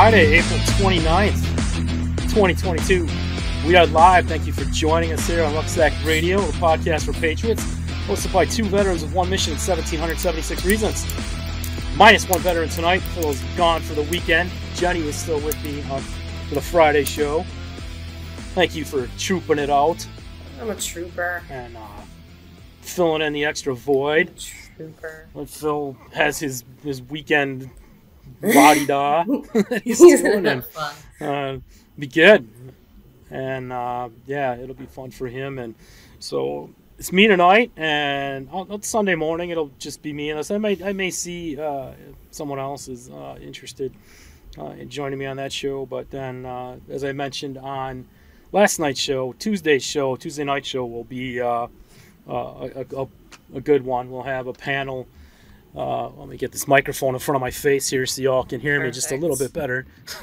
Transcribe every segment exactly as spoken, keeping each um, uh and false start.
Friday, April twenty-ninth, twenty twenty-two. We are live. Thank you for joining us here on Rucksack Radio, a podcast for Patriots, hosted by two veterans with one mission, one thousand seven hundred seventy-six reasons. Minus one veteran tonight. Phil's gone for the weekend. Jenny is still with me on for the Friday show. Thank you for trooping it out. I'm a trooper. And uh, filling in the extra void. Trooper. When Phil has his, his weekend body-da that he's He's doing. having And, fun. uh, be good. And, uh, yeah, it'll be fun for him. And so it's me tonight, and on Sunday morning it'll just be me and us. I may, I may see uh, someone else is uh, interested uh, in joining me on that show. But then, uh, as I mentioned on last night's show, Tuesday's show, Tuesday night show will be uh, uh, a, a, a good one. We'll have a panel. Uh, let me get this microphone in front of my face here so y'all can hear Perfect. me just a little bit better.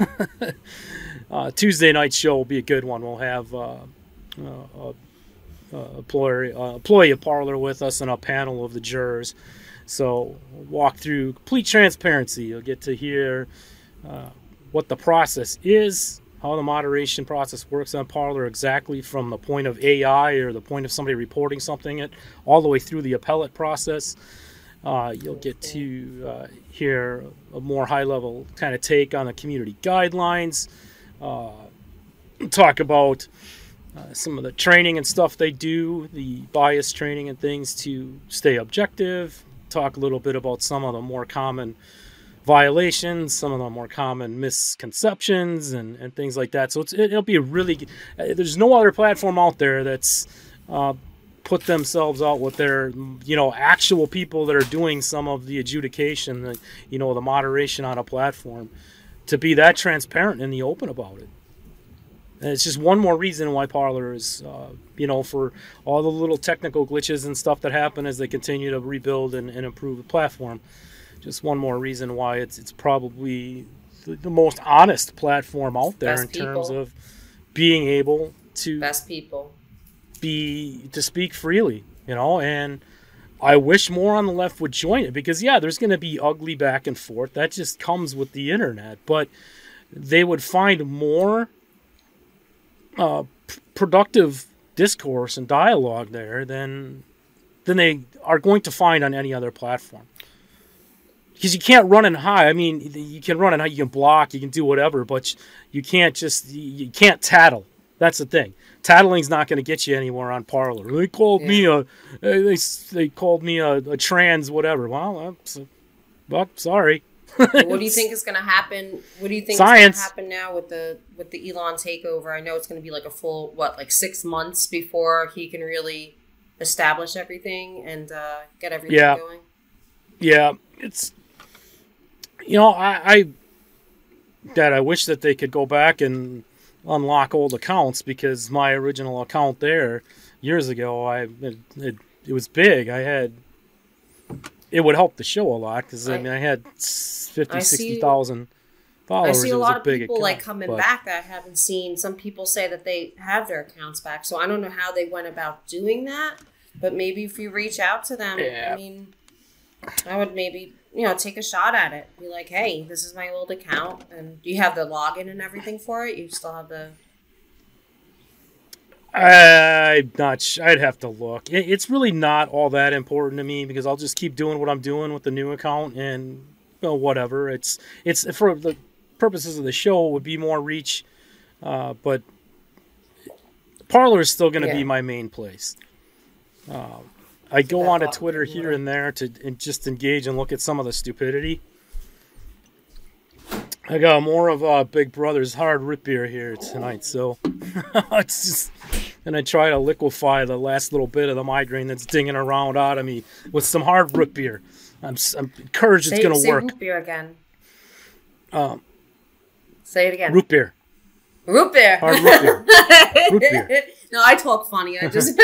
uh, Tuesday night show will be a good one. We'll have uh, uh, a, a employee, uh, employee of Parler with us and a panel of the jurors. So we'll walk through complete transparency. You'll get to hear uh, what the process is, how the moderation process works on Parler exactly from the point of A I or the point of somebody reporting something, it all the way through the appellate process. Uh, you'll get to uh, hear a more high-level kind of take on the community guidelines, uh, talk about uh, some of the training and stuff they do, the bias training and things to stay objective, talk a little bit about some of the more common violations, some of the more common misconceptions and, and things like that. So it's, it, it'll be a really – there's no other platform out there that's uh, – put themselves out with their, you know, actual people that are doing some of the adjudication, the, you know, the moderation on a platform, to be that transparent in the open about it. And it's just one more reason why Parler is, uh, you know, for all the little technical glitches and stuff that happen as they continue to rebuild and, and improve the platform. Just one more reason why it's it's probably the, the most honest platform out there. Best in people. Terms of being able to best people. be to speak freely, you know, and I wish more on the left would join it because, yeah, there's going to be ugly back and forth. That just comes with the internet, but they would find more uh, p- productive discourse and dialogue there than than they are going to find on any other platform. Because you can't run and hide. I mean, you can run and hide, you can block, you can do whatever, but you can't just, you can't tattle. That's the thing. Tattling's not going to get you anywhere on Parler. They called yeah. me a, they they called me a, a trans whatever. Well, I'm, so, well sorry. What do you think is going to happen? What do you think Science. is going to happen now with the with the Elon takeover? I know it's going to be like a full what, like six months before he can really establish everything and uh, get everything yeah. going. Yeah, it's you know I, I that I wish that they could go back and unlock old accounts because my original account there years ago, I it, it, it was big. I had it would help the show a lot because I, I mean I had fifty, sixty thousand followers. I see a lot a of big people account, like coming but, back that I haven't seen. Some people say that they have their accounts back, so I don't know how they went about doing that. But maybe if you reach out to them, yeah. I mean, I would maybe. You know, take a shot at it. Be like, hey, this is my old account. And do you have the login and everything for it? You still have the... I'm not sh- I'd have to look. It, it's really not all that important to me because I'll just keep doing what I'm doing with the new account and you know, whatever. It's it's for the purposes of the show, it would be more reach. Uh, but Parler is still going to yeah. be my main place. Uh, I go on to Twitter here and there to and just engage and look at some of the stupidity. I got more of uh, Big Brother's hard root beer here tonight, so it's just, and I try to liquefy the last little bit of the migraine that's dinging around out of me with some hard root beer. I'm, I'm encouraged say, it's going to work. Say root beer again. Um, say it again. Root beer. Root beer. Hard root beer. Root beer. No, I talk funny. I just.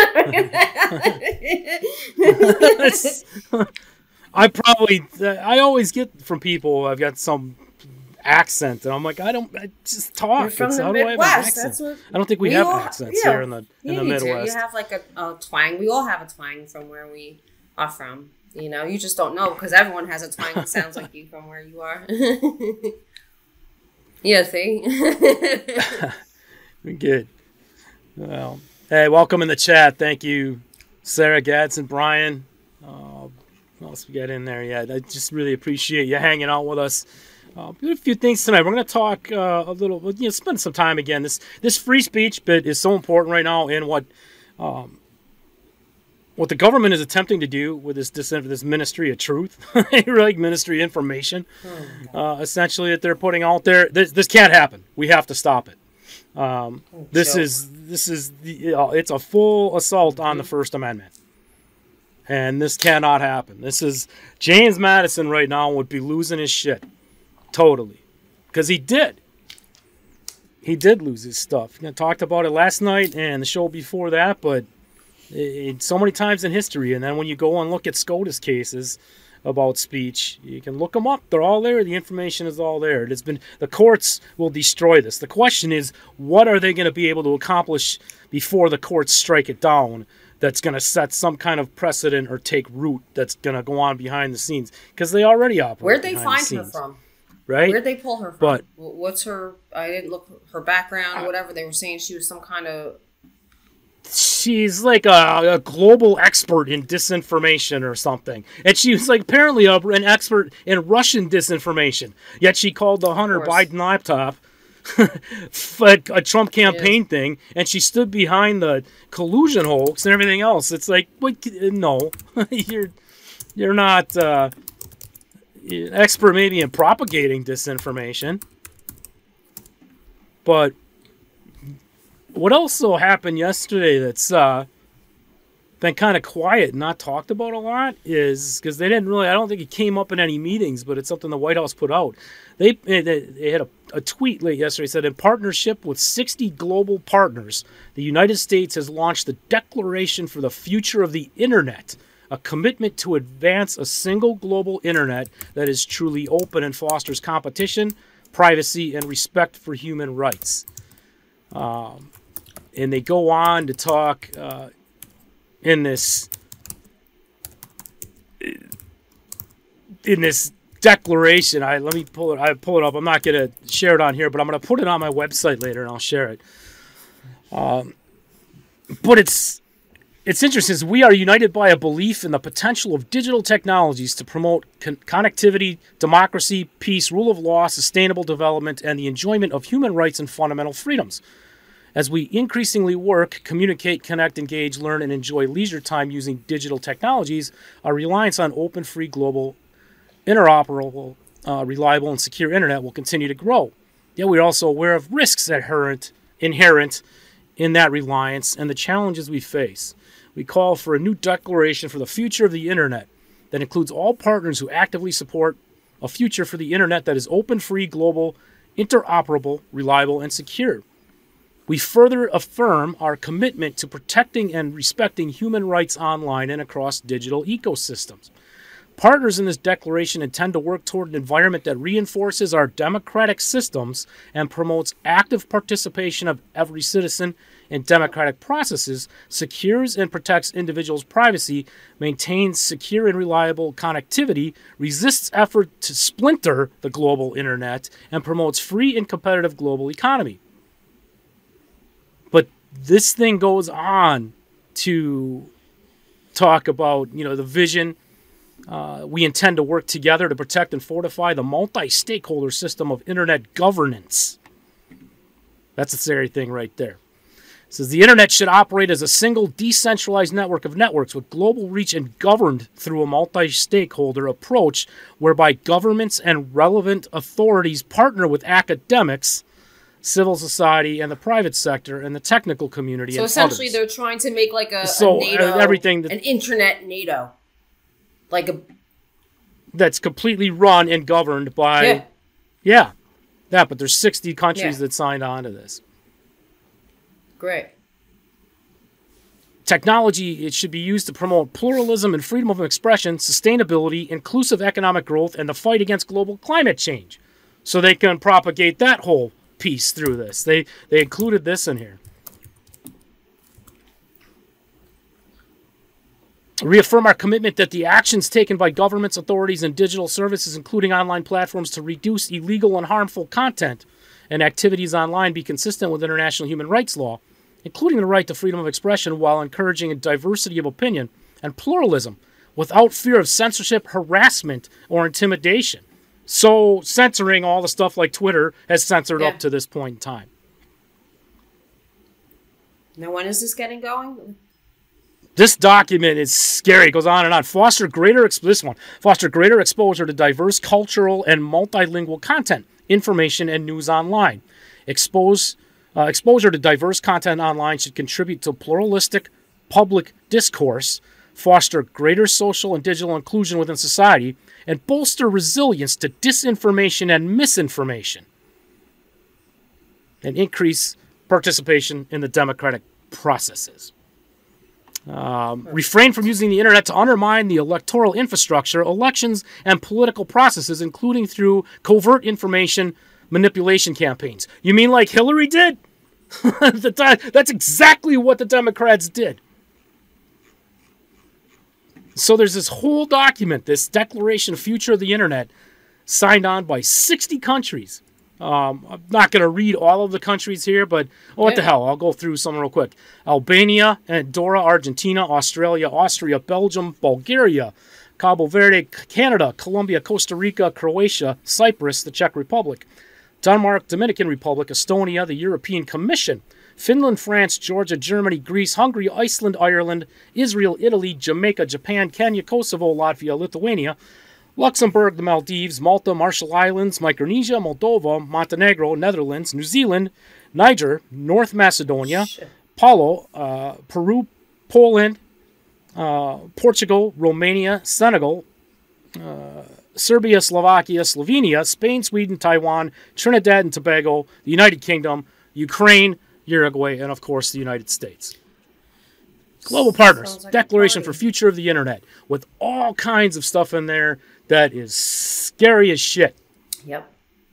I probably, I always get from people, I've got some accent, and I'm like, I don't, I just talk. You're from it's, the how Midwest. do I have an accent? That's what, I don't think we, we have accents yeah, here in the in the you Midwest. Do. You have like a, a twang. We all have a twang from where we are from. You know, you just don't know because everyone has a twang that sounds like you from where you are. Yeah, see? Good. Well, hey, welcome in the chat. Thank you, Sarah Gadsden, Brian. Uh, what else we got in there? Yeah, I just really appreciate you hanging out with us. Uh, we got a few things tonight. We're going to talk uh, a little, you know, spend some time again. This this free speech bit is so important right now in what um, what the government is attempting to do with this this, this Ministry of Truth, like Ministry of Information, uh, essentially that they're putting out there. This, this can't happen. We have to stop it. Um, this is this is the, uh, it's a full assault on the First Amendment, and this cannot happen. This is James Madison right now would be losing his shit totally, because he did. He did lose his stuff. I talked about it last night and the show before that, but it, it, so many times in history. And then when you go and look at SCOTUS cases about speech, you can look them up. They're all there. The information is all there. It has been, the courts will destroy this. The question is, what are they going to be able to accomplish before the courts strike it down that's going to set some kind of precedent or take root that's going to go on behind the scenes? Because they already operate. Where'd they find her from? Right? Where'd they pull her from? But, what's her, I didn't look, her background or whatever. They were saying she was some kind of... She's like a, a global expert in disinformation or something. And she was like apparently a, an expert in Russian disinformation. Yet she called the Hunter Biden laptop a Trump campaign thing, and she stood behind the collusion hoax and everything else. It's like, what? No, you're you're not uh, you're expert maybe in propagating disinformation, but what also happened yesterday that's uh, been kind of quiet and not talked about a lot is because they didn't really, I don't think it came up in any meetings, but it's something the White House put out. They, they, they had a, a tweet late yesterday said, in partnership with sixty global partners, the United States has launched the Declaration for the Future of the Internet, a commitment to advance a single global internet that is truly open and fosters competition, privacy, and respect for human rights. Um, and they go on to talk uh, in this in this declaration. I let me pull it. I pull it up. I'm not going to share it on here, but I'm going to put it on my website later, and I'll share it. Um, but it's it's interesting. Is we are united by a belief in the potential of digital technologies to promote con- connectivity, democracy, peace, rule of law, sustainable development, and the enjoyment of human rights and fundamental freedoms. As we increasingly work, communicate, connect, engage, learn, and enjoy leisure time using digital technologies, our reliance on open, free, global, interoperable, uh, reliable, and secure internet will continue to grow. Yet we are also aware of risks inherent, inherent in that reliance and the challenges we face. We call for a new declaration for the future of the internet that includes all partners who actively support a future for the internet that is open, free, global, interoperable, reliable, and secure. We further affirm our commitment to protecting and respecting human rights online and across digital ecosystems. Partners in this declaration intend to work toward an environment that reinforces our democratic systems and promotes active participation of every citizen in democratic processes, secures and protects individuals' privacy, maintains secure and reliable connectivity, resists effort to splinter the global internet, and promotes free and competitive global economy. But this thing goes on to talk about, you know, the vision. Uh, we intend to work together to protect and fortify the multi-stakeholder system of internet governance. That's the scary thing right there. It says the internet should operate as a single decentralized network of networks with global reach and governed through a multi-stakeholder approach whereby governments and relevant authorities partner with academics, civil society, and the private sector, and the technical community. So and essentially others. They're trying to make like a, so, a NATO, uh, everything that, an internet NATO. Like a... That's completely run and governed by... Yeah. Yeah. Yeah, but there's sixty countries yeah. that signed on to this. Great. Technology, it should be used to promote pluralism and freedom of expression, sustainability, inclusive economic growth, and the fight against global climate change. So they can propagate that whole piece through this. They they included this in here. Reaffirm our commitment that the actions taken by governments, authorities, and digital services, including online platforms, to reduce illegal and harmful content and activities online be consistent with international human rights law, including the right to freedom of expression while encouraging a diversity of opinion and pluralism without fear of censorship, harassment, or intimidation. So censoring all the stuff like Twitter has censored Yeah. up to this point in time. Now, when is this getting going? This document is scary. It goes on and on. Foster greater ex- this one. Foster greater exposure to diverse cultural and multilingual content, information, and news online. Expose uh, exposure to diverse content online should contribute to pluralistic public discourse, foster greater social and digital inclusion within society, and bolster resilience to disinformation and misinformation, and increase participation in the democratic processes. Um, refrain from using the internet to undermine the electoral infrastructure, elections, and political processes, including through covert information manipulation campaigns. You mean like Hillary did? That's exactly what the Democrats did. So there's this whole document, this Declaration of Future of the Internet, signed on by sixty countries. Um, I'm not going to read all of the countries here, but oh, what Yeah. the hell? I'll go through some real quick. Albania, Andorra, Argentina, Australia, Austria, Belgium, Bulgaria, Cabo Verde, Canada, Colombia, Costa Rica, Croatia, Cyprus, the Czech Republic, Denmark, Dominican Republic, Estonia, the European Commission, Finland, France, Georgia, Germany, Greece, Hungary, Iceland, Ireland, Israel, Italy, Jamaica, Japan, Kenya, Kosovo, Latvia, Lithuania, Luxembourg, the Maldives, Malta, Marshall Islands, Micronesia, Moldova, Montenegro, Netherlands, New Zealand, Niger, North Macedonia, Shit. Palau, uh, Peru, Poland, uh, Portugal, Romania, Senegal, uh, Serbia, Slovakia, Slovenia, Spain, Sweden, Taiwan, Trinidad and Tobago, the United Kingdom, Ukraine, Uruguay, and of course the United States. Global Partners, Sounds like a Declaration party. for Future of the Internet, with all kinds of stuff in there that is scary as shit. Yep.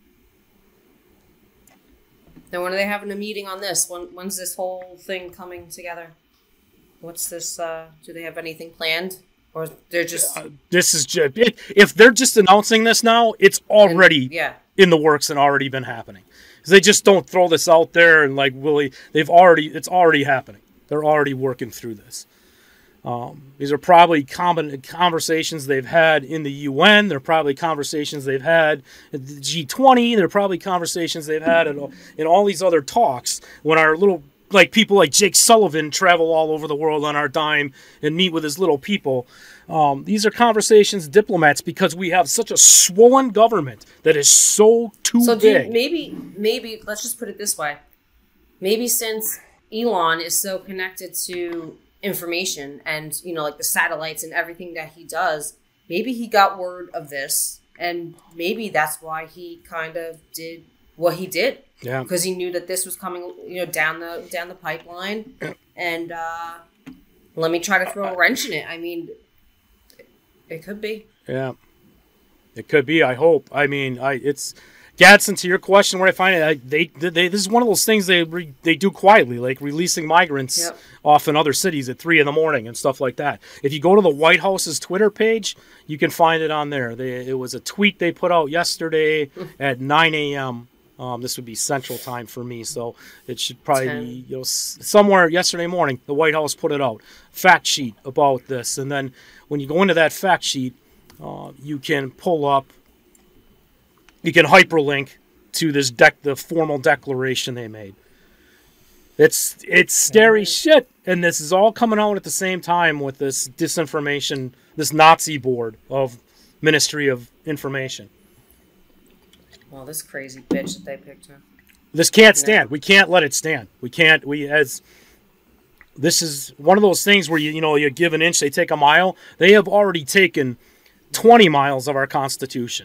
Now, when are they having a meeting on this? When, when's this whole thing coming together? What's this? Uh, do they have anything planned, or they're just Uh, this is just, if they're just announcing this now, it's already yeah? in the works and already been happening. 'Cause they just don't throw this out there and like Willie, they've already, it's already happening. They're already working through this. Um, these are probably common conversations they've had in the U N. They're probably conversations they've had at the G twenty. They're probably conversations they've had in, in all these other talks when our little, like people like Jake Sullivan travel all over the world on our dime and meet with his little people. Um, these are conversations, diplomats, because we have such a swollen government that is so too So big. do, maybe maybe let's just put it this way. Maybe since Elon is so connected to information and, you know, like the satellites and everything that he does, maybe he got word of this, and maybe that's why he kind of did what he did. Yeah. Because he knew that this was coming, you know, down the down the pipeline, and uh, let me try to throw a wrench in it. I mean, it could be. Yeah, it could be. I hope. I mean, I it's Gadsden. To your question, where I find it, I, they, they this is one of those things they re, they do quietly, like releasing migrants Yep. off in other cities at three in the morning and stuff like that. If you go to the White House's Twitter page, you can find it on there. They, it was a tweet they put out yesterday at nine a.m. Um, this would be Central Time for me, so it should probably ten. be you know s- somewhere yesterday morning. The White House put it out, fact sheet about this, and then when you go into that fact sheet, uh, you can pull up, you can hyperlink to this deck, the formal declaration they made. It's it's scary shit, and this is all coming out at the same time with this disinformation, this Nazi board of Ministry of Information. Well, this crazy bitch that they picked her. This can't stand. We can't let it stand. We can't. We as this is one of those things where you you know you give an inch, they take a mile. They have already taken twenty miles of our Constitution,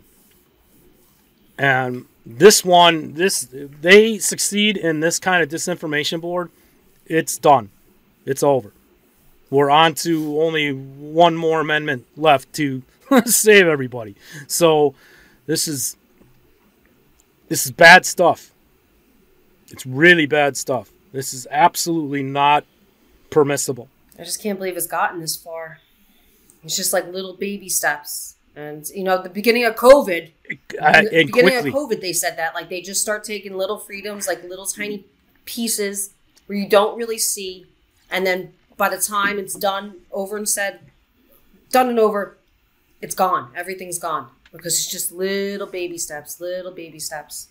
and this one, this they succeed in this kind of disinformation board. It's done. It's over. We're on to only one more amendment left to save everybody. So this is. This is bad stuff. It's really bad stuff. This is absolutely not permissible. I just can't believe it's gotten this far. It's just like little baby steps. And, you know, the beginning of COVID, uh, the and beginning quickly. of COVID, they said that, like, they just start taking little freedoms, like little tiny pieces where you don't really see. And then by the time it's done, over and said, done and over, it's gone. Everything's gone. Because it's just little baby steps, little baby steps.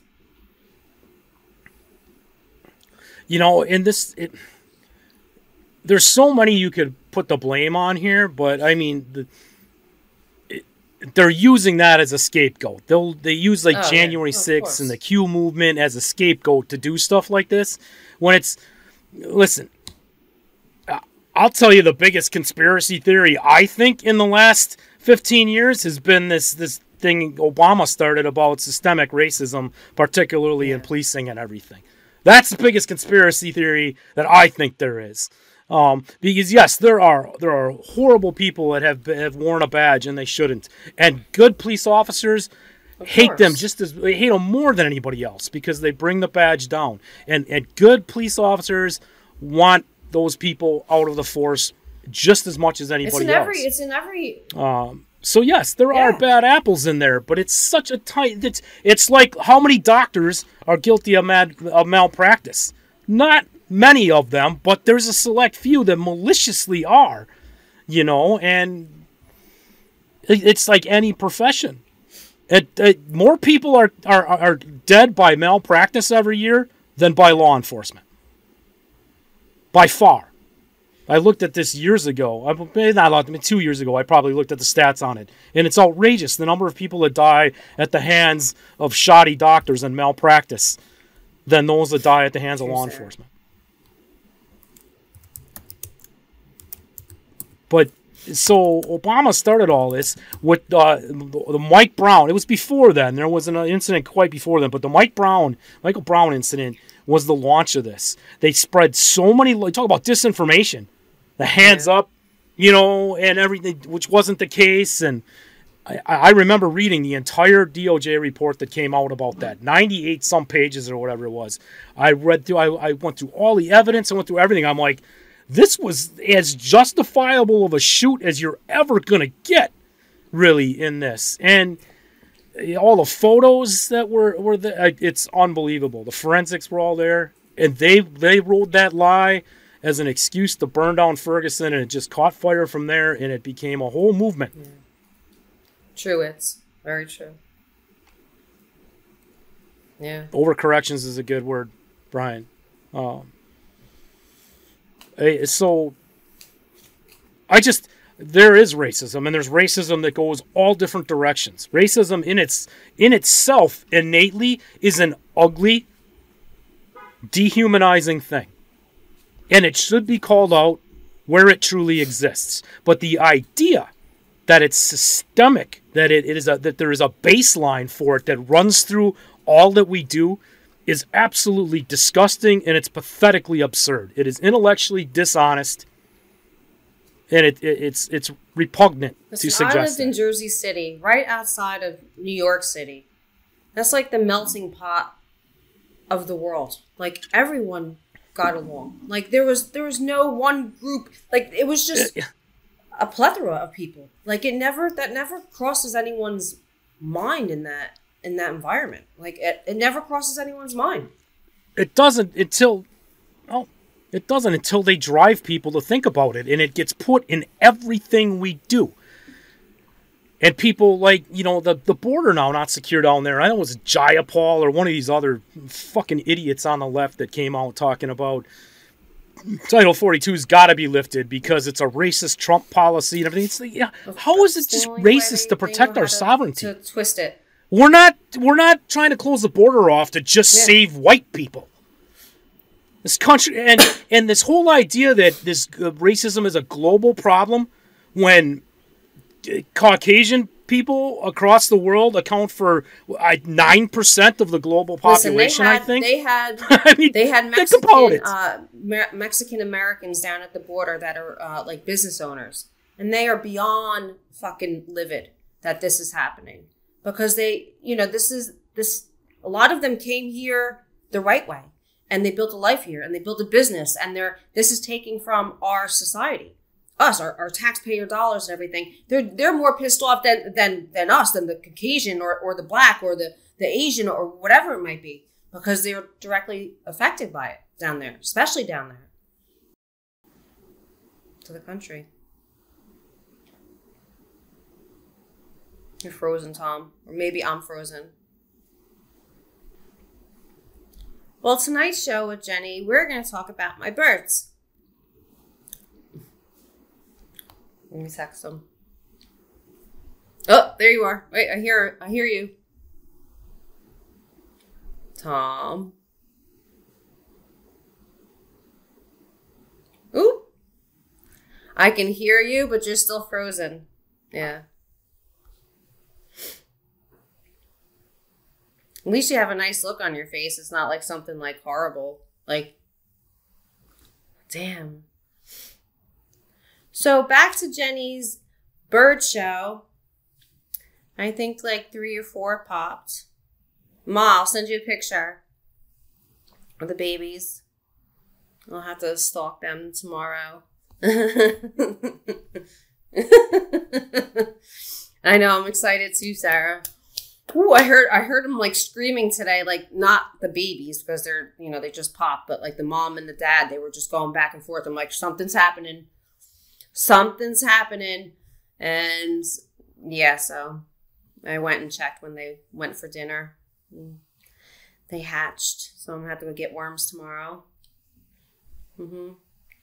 You know, in this, it, there's so many you could put the blame on here, but I mean, the, it, they're using that as a scapegoat. They'll they use like Oh, January yeah. Oh, of sixth course. and the Q movement as a scapegoat to do stuff like this. When it's, listen, I- I'll tell you the biggest conspiracy theory I think in the last fifteen years has been this this thing Obama started about systemic racism, particularly in policing and everything. That's the biggest conspiracy theory that I think there is. Um, because yes, there are there are horrible people that have have worn a badge and they shouldn't, and good police officers Of hate course. them just as they hate them more than anybody else because they bring the badge down. And and good police officers want those people out of the force just as much as It's anybody in else. every, it's in every, Um, so yes, there are Yeah. bad apples in there, but it's such a tight. It's it's like how many doctors are guilty of mad of malpractice? Not many of them, but there's a select few that maliciously are, you know, and it, it's like any profession. It, it, more people are, are are dead by malpractice every year than by law enforcement. By far. I looked at this years ago. I maybe not a lot, I mean, two years ago. I probably looked at the stats on it, and it's outrageous the number of people that die at the hands of shoddy doctors and malpractice than those that die at the hands of law True, sir. enforcement. But so Obama started all this with uh, the, the Mike Brown. It was before then. There was an incident quite before then, but the Mike Brown, Michael Brown incident was the launch of this. They spread so many. Talk about disinformation. The hands Yeah. up, you know, and everything, which wasn't the case. And I, I remember reading the entire D O J report that came out about that, ninety-eight some pages or whatever it was. I read through. I, I went through all the evidence. I went through everything. I'm like, this was as justifiable of a shoot as you're ever gonna get, really, in this. And all the photos that were were the, it's unbelievable. The forensics were all there, and they they rode that lie as an excuse to burn down Ferguson, and it just caught fire from there, and it became a whole movement. Yeah. True, it's very true. Yeah. Overcorrections is a good word, Brian. Um, eh, so I just there is racism, and there's racism that goes all different directions. Racism in its in itself innately is an ugly, dehumanizing thing. And it should be called out where it truly exists. But the idea that it's systemic, that it, it is a, that there is a baseline for it that runs through all that we do, is absolutely disgusting, and it's pathetically absurd. It is intellectually dishonest, and it, it it's it's repugnant Listen, to I suggest lived in that. Jersey City, right outside of New York City. That's like the melting pot of the world. Like everyone got along. Like there was there was no one group. Like it was just a plethora of people. Like it never that never crosses anyone's mind in that in that environment. Like it, it never crosses anyone's mind. It doesn't until, oh, it doesn't until they drive people to think about it, and it gets put in everything we do. And people like, you know, the, the border now not secure down there. I know it was Jayapal or one of these other fucking idiots on the left that came out talking about Title forty-two's got to be lifted because it's a racist Trump policy and everything. It's like, yeah, how is it It's the just only way racist they- to they protect know our how to- sovereignty? To twist it. We're not we're not trying to close the border off to just Yeah. save white people. This country and and this whole idea that this uh, racism is a global problem when uh, Caucasian people across the world account for nine percent of the global Listen, they population, had, I think. They had I mean, they had think about Mexican it. uh, Mer- Mexican Americans down at the border that are uh, like business owners, and they are beyond fucking livid that this is happening because they, you know, this is this. A lot of them came here the right way, and they built a life here, and they built a business, and they're this is taking from our society. us, our, our taxpayer dollars and everything. They're they're more pissed off than than than us, than the Caucasian or, or the black or the, the Asian or whatever it might be, because they're directly affected by it down there, especially down there to the country. You're frozen, Tom, or maybe I'm frozen. Well, tonight's show with Jenny, we're going to talk about my birds. Let me text them. Oh, there you are. Wait, I hear, I hear you. Tom. Ooh. I can hear you, but you're still frozen. Yeah. At least you have a nice look on your face. It's not like something like horrible. Like, damn. So back to Jenny's bird show. I think like three or four popped. Ma, I'll send you a picture of the babies. I'll have to stalk them tomorrow. I know, I'm excited too, Sarah. Ooh, I heard I heard them like screaming today, like not the babies because they're, you know, they just popped, but like the mom and the dad, they were just going back and forth. I'm like, something's happening. Something's happening. And yeah, so I went and checked when they went for dinner. They hatched, so I'm gonna have to go get worms tomorrow. Mm-hmm.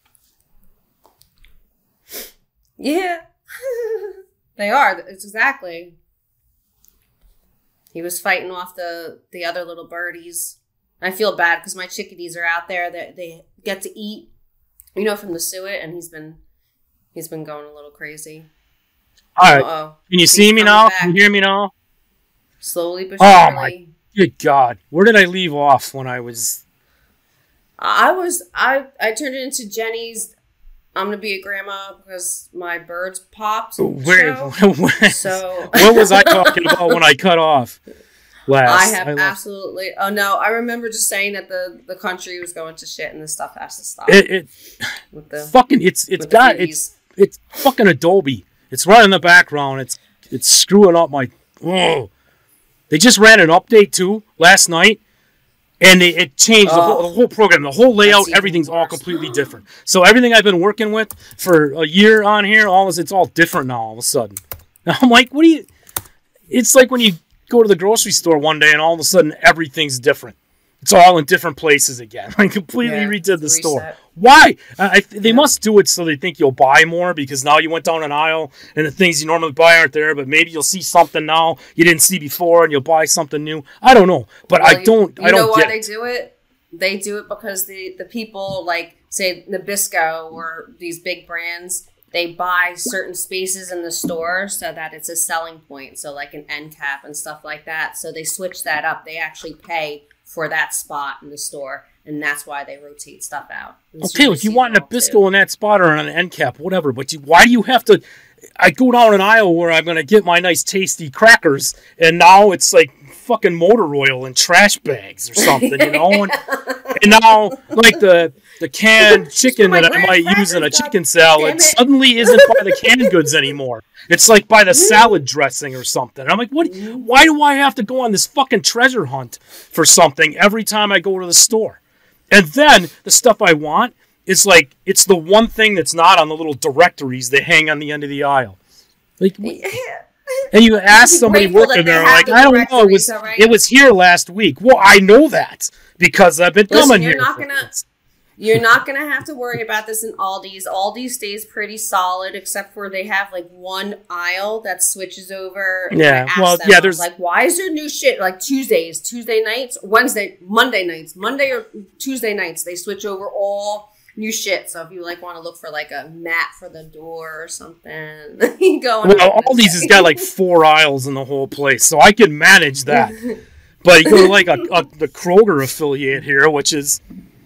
Yeah. They are. It's exactly. He was fighting off the, the other little birdies. I feel bad because my chickadees are out there that they get to eat, you know, from the suet, and he's been he's been going a little crazy. All right. Uh-oh. Can you he's see me now? Back. Can you hear me now? Slowly but surely. Oh my good God. Where did I leave off when I was I was I I turned it into Jenny's I'm gonna be a grandma because my birds popped. Where, where, so what was I talking about when I cut off last? I have I absolutely. Oh no, I remember just saying that the, the country was going to shit and this stuff has to stop. It, it with the, fucking it's it's got it's it's fucking Adobe. It's right in the background. It's it's screwing up my. Oh, they just ran an update too last night. And they, it changed the, oh, whole, the whole program, the whole layout, everything's worse. All completely different. So everything I've been working with for a year on here, all is it's all different now all of a sudden. Now I'm like, what do you... It's like when you go to the grocery store one day and all of a sudden everything's different. It's all in different places again. I completely yeah, redid the reset. Store. Why? I, they yeah. must do it so they think you'll buy more because now you went down an aisle and the things you normally buy aren't there, but maybe you'll see something now you didn't see before and you'll buy something new. I don't know, but well, I don't. You, you I don't know why get they it. do it? They do it because the the people like say Nabisco or these big brands. They buy certain spaces in the store so that it's a selling point. So like an end cap and stuff like that. So they switch that up. They actually pay for that spot in the store, and that's why they rotate stuff out. It's okay, if you want a Nabisco in that spot or on an end cap, whatever, but you, why do you have to... I go down an aisle where I'm going to get my nice tasty crackers, and now it's like fucking motor oil and trash bags or something, you know? And, and now, like, the the canned chicken that I might use in a chicken salad suddenly isn't by the canned goods anymore. It's like by the salad dressing or something. And I'm like, what? Why do I have to go on this fucking treasure hunt for something every time I go to the store? And then the stuff I want is like, it's the one thing that's not on the little directories that hang on the end of the aisle. Like, and you ask somebody working there, like, I don't know, it was right? it was here last week. Well, I know that because I've been Listen, coming you're here. Not gonna, you're not going to have to worry about this in Aldi's. Aldi stays pretty solid, except for they have like one aisle that switches over. And yeah, well, them, yeah, there's like, why is there new shit like Tuesdays, Tuesday nights, Wednesday, Monday nights, Monday or Tuesday nights? They switch over all new shit. So if you like want to look for like a mat for the door or something, you go. Well, Aldi's has got like four aisles in the whole place, so I can manage that. But you go to like a, a the Kroger affiliate here, which is.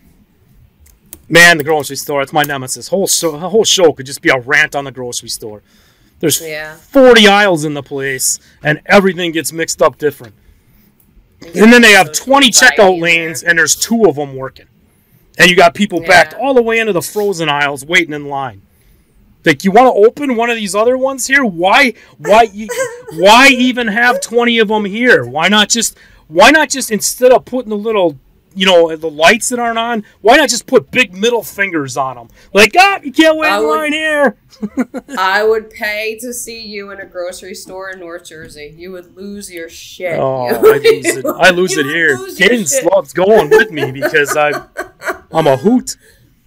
Man, the grocery store, it's my nemesis. Whole show, the whole show could just be a rant on the grocery store. There's yeah. forty aisles in the place, and everything gets mixed up different. Yeah, and then they have twenty checkout lanes, and there's two of them working. And you got people yeah. backed all the way into the frozen aisles waiting in line. Like, you want to open one of these other ones here? Why, why, you, why even have twenty of them here? Why not just, why not just instead of putting the little, you know, the lights that aren't on, why not just put big middle fingers on them? Like, ah, you can't wait in line here. I would pay to see you in a grocery store in North Jersey. You would lose your shit. Oh, I lose it. I lose it here. Cadence loves going with me because I, I'm a hoot.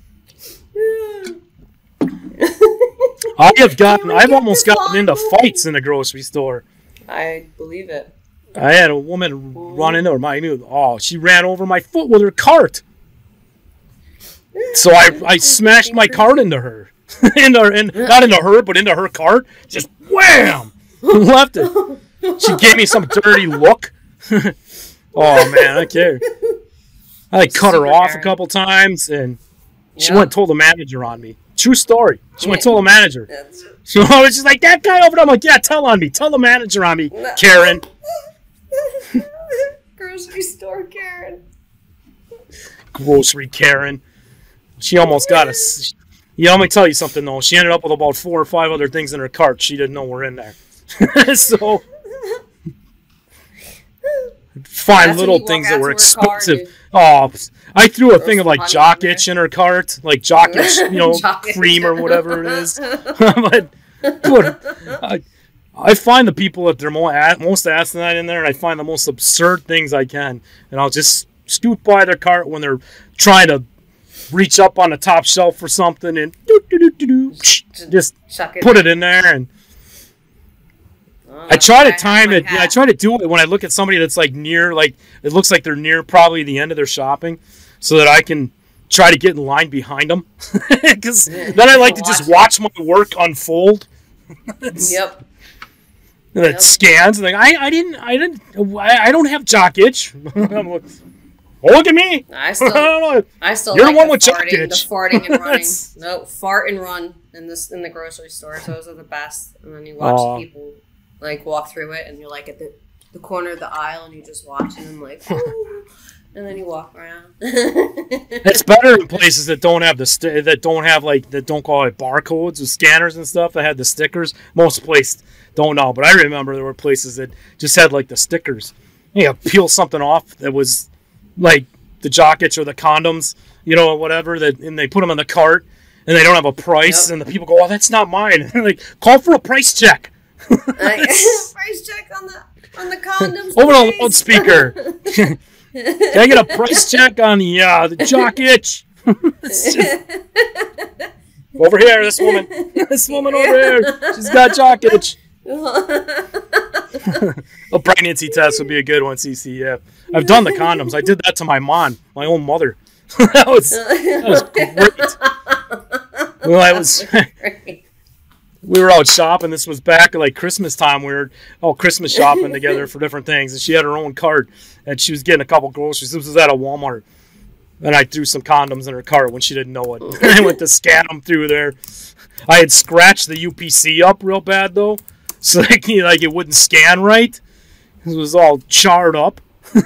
I have gotten, I've almost gotten into fights in the grocery store. I believe it. I had a woman run into her. My oh, she ran over my foot with her cart. So I, I smashed my cart into her, into her, in, not into her, but into her cart. Just wham, left it. She gave me some dirty look. Oh man, I care. I like cut her off a couple times, and she went and told the manager on me. True story. She went and told the manager. So I was just like, that guy over there. I'm like, yeah, tell on me. Tell the manager on me, Karen. Grocery store Karen. Grocery Karen. She almost got us. Yeah, let me tell you something, though. She ended up with about four or five other things in her cart she didn't know were in there. So, find That's little things that were expensive. Oh, I threw a thing of like Jock Itch in her cart, like Jock Itch, you know, cream or whatever it is. but, but I, I find the people that they're most asinine in there, and I find the most absurd things I can, and I'll just scoot by their cart when they're trying to reach up on the top shelf for something, and doo, doo, doo, doo, doo, just it put it in there. And oh, I try to time it. Yeah, I try to do it when I look at somebody that's like near, like it looks like they're near probably the end of their shopping, so that I can try to get in line behind them. Because then I like to just watch my work unfold. Yep. And it yep. scans, and like I, I didn't, I didn't, I, I don't have Jock Itch. I'm like, oh, look at me! I still, I don't know. I still You're like the one the with farting, Jock Itch. The farting and running. No, fart and run in this in the grocery store. Those are the best. And then you watch uh, people like walk through it, and you're like at the, the corner of the aisle, and you just watching them like, ooh, and then you walk around. It's better in places that don't have the st- that don't have like that don't call it barcodes with scanners and stuff that had the stickers. Most places don't know, but I remember there were places that just had like the stickers. You know, peel something off that was like the Jock Itch or the condoms, you know, whatever, that, and they put them in the cart, and they don't have a price, yep. and the people go, oh, that's not mine. Like, call for a price check. Price check on the on the condoms, over the loudspeaker. Can I get a price check on the, uh, the Jock Itch? Just, over here, this woman. This woman over here. She's got Jock Itch. A pregnancy test would be a good one, C C. Yeah, I've done the condoms. I did that to my mom, my own mother. that was that was great. Well, I was. We were out shopping. This was back at like Christmas time. We were all Christmas shopping together for different things, and she had her own cart, and she was getting a couple groceries. This was at a Walmart, and I threw some condoms in her cart when she didn't know it. I went to scan them through there. I had scratched the U P C up real bad though. So like, you know, like it wouldn't scan right. It was all charred up. So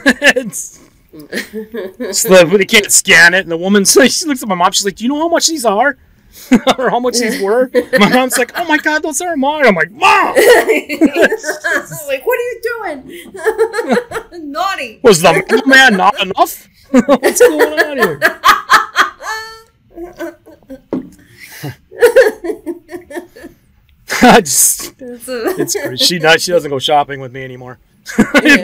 that they can't scan it. And the woman, so she looks at my mom. She's like, "Do you know how much these are, or how much these were?" My mom's like, "Oh my God, those are mine." I'm like, "Mom!" Like, what are you doing? Naughty. Was the mailman not enough? What's going on here? I just, it's crazy. She not, she doesn't go shopping with me anymore. You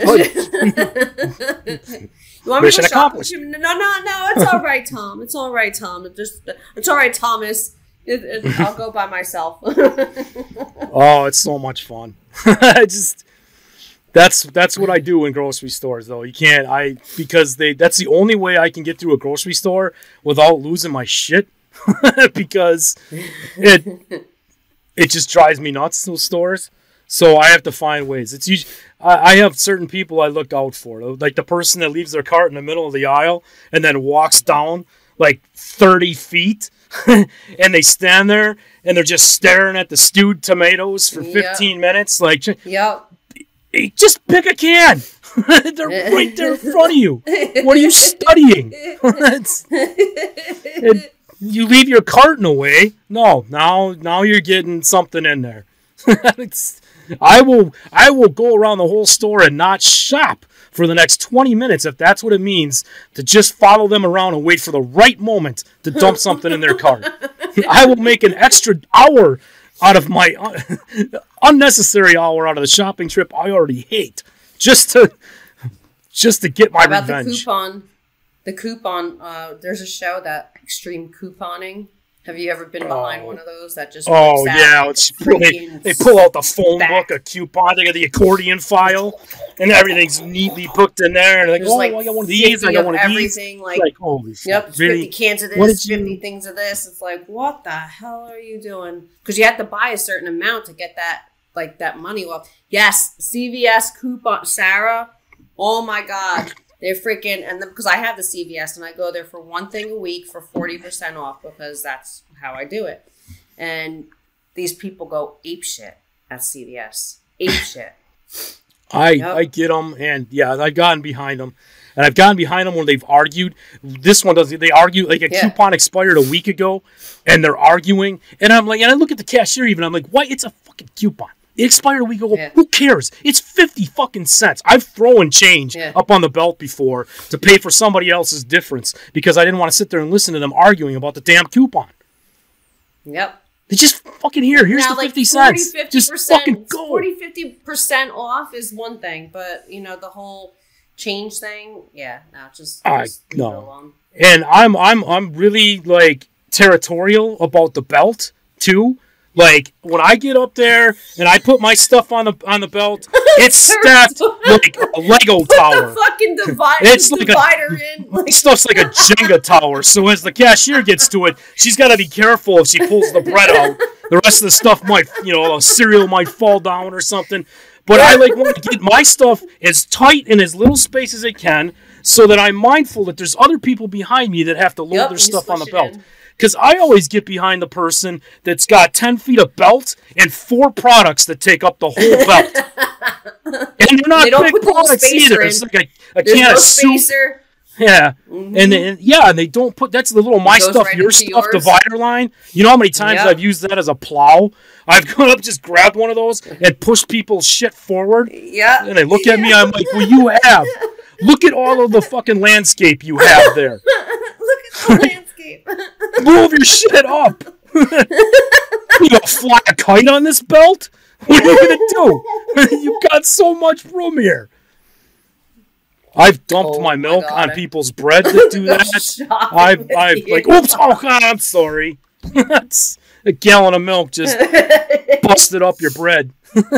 want me to go shopping? No, no, no. It's all right, Tom. It's all right, Tom. It just, it's all right, Thomas. It, it, I'll go by myself. Oh, it's so much fun. I just, that's that's what I do in grocery stores, though. You can't, I because they that's the only way I can get through a grocery store without losing my shit. Because it. It just drives me nuts, those stores. So I have to find ways. It's usually, I, I have certain people I look out for. Like the person that leaves their cart in the middle of the aisle and then walks down like thirty feet. And they stand there and they're just staring at the stewed tomatoes for fifteen yep. minutes. Like, yep. Just pick a can. They're right there in front of you. What are you studying? It's, it, you leave your carton away. No, now now you're getting something in there. It's, I will I will go around the whole store and not shop for the next twenty minutes if that's what it means to just follow them around and wait for the right moment to dump something in their cart. I will make an extra hour out of my uh, unnecessary hour out of the shopping trip I already hate just to just to get my About revenge. The coupon, the coupon. Uh, there's a show that Extreme Couponing. Have you ever been behind Oh. one of those that just? Oh whips out yeah, it's they, freaking they pull out the phone stack. book, a coupon, they got the accordion file, and everything's neatly booked in there. And like, There's oh, like I got one of these, I fifty got of one of these. everything. Like, Like, holy shit, yep, really? fifty cans of What this, did you- fifty things of this. It's like, what the hell are you doing? Because you have to buy a certain amount to get that, like that money off. Yes, C V S coupon, Sarah. Oh my God, they're freaking and because I have the C V S and I go there for one thing a week for forty percent off because that's how I do it. And these people go ape shit at C V S. Ape shit. I Yep. I get them, and yeah, I've gotten behind them, and I've gotten behind them when they've argued. This one does. They argue like a Yeah. coupon expired a week ago, and they're arguing, and I'm like, and I look at the cashier even. I'm like, why? It's a fucking coupon. It expired a week ago. Yeah. Who cares? It's fifty fucking cents. I've thrown change Yeah. up on the belt before to pay for somebody else's difference because I didn't want to sit there and listen to them arguing about the damn coupon. Yep. They just fucking here. Here's Now, the like fifty cents. forty, Just fucking go. forty, fifty percent off is one thing, but you know, the whole change thing, yeah, no, just, I- just leave no. it alone. And I'm I'm I'm really like territorial about the belt too. Like when I get up there and I put my stuff on the on the belt, it's stacked like a Lego Put tower. the fucking divider, It's like a- divider in. My Like, stuff's like a Jenga tower. So as the cashier gets to it, she's got to be careful if she pulls the bread out. The rest of the stuff might, you know, a cereal might fall down or something. But I like want to get my stuff as tight in as little space as it can, so that I'm mindful that there's other people behind me that have to load Yep, their you stuff on the squish it belt. in. Because I always get behind the person that's got ten feet of belt and four products that take up the whole belt. And they're not They don't big put the little products spacer either. in. It's like a, a there's can no of soup. spacer. Yeah. Mhm. And, then yeah, and they don't put, that's the little my goes stuff, right your into stuff yours. divider line. You know how many times Yep. I've used that as a plow? I've gone up, just grabbed one of those and pushed people's shit forward. Yeah. And they look at me, I'm like, well, you have. Look at all of the fucking landscape you have there. Look at the landscape. Move your shit up. You gonna fly a kite on this belt? What are you gonna do? You've got so much room here. I've dumped Oh my my milk God. on people's bread that do that. Stop I've, with I've you. like, oops, oh God, I'm sorry. That's a gallon of milk just busted up your bread.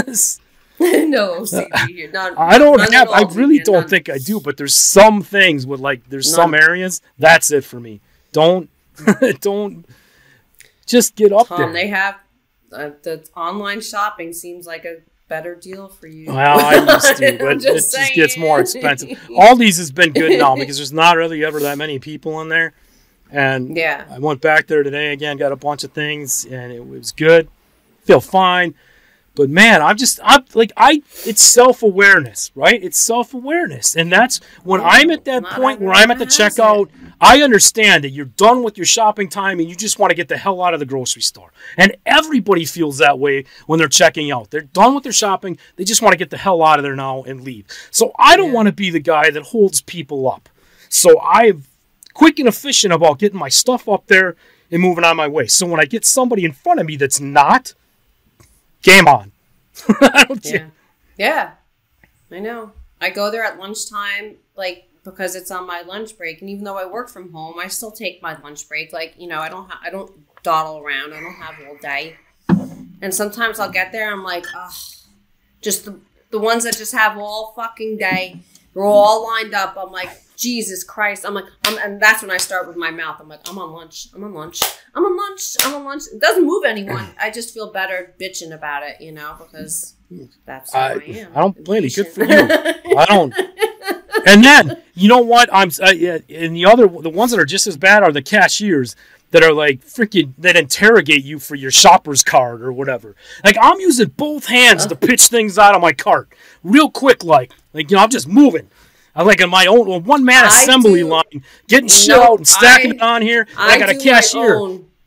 No O C D here. None, I don't none have. at I all, really man, don't none. think I do. But there's some things with like there's some None. areas. That's it for me. Don't don't just get up Tom, there. they have uh, the online shopping seems like a better deal for you. Well, I used to, I'm but it just just gets saying. more expensive. Aldi's has been good now because there's not really ever that many people in there. And Yeah. I went back there today again, got a bunch of things, and it was good. Feel fine. But man, I'm just, I'm like, I, it's self-awareness, right? It's self-awareness. And that's when Yeah, I'm at that not point where I'm at the everyone has checkout, I understand that you're done with your shopping time and you just want to get the hell out of the grocery store. And everybody feels that way when they're checking out. They're done with their shopping. They just want to get the hell out of there now and leave. So I don't Yeah. want to be the guy that holds people up. So I'm quick and efficient about getting my stuff up there and moving on my way. So when I get somebody in front of me that's not, game on. I don't Yeah. Yeah. I know. I go there at lunchtime, like, because it's on my lunch break. And even though I work from home, I still take my lunch break. Like, you know, I don't ha- I don't dawdle around. I don't have all day. And sometimes I'll get there, I'm like, ugh. Just the, the ones that just have all fucking day. They're all lined up. I'm like, Jesus Christ. I'm like, I'm, and that's when I start with my mouth. I'm like, I'm on lunch. I'm on lunch. I'm on lunch. I'm on lunch. It doesn't move anyone. I just feel better bitching about it, you know, because that's who I, I, am. I don't blame you. Good for you. I don't. And then, you know what? I'm uh, yeah, and the other, the ones that are just as bad are the cashiers that are like freaking, that interrogate you for your shopper's card or whatever. Like, I'm using both hands to pitch things out of my cart real quick, like, like, you know, I'm just moving. I'm like in my own one man assembly line, getting shit nope, out and stacking I, it on here. I, I got a cashier.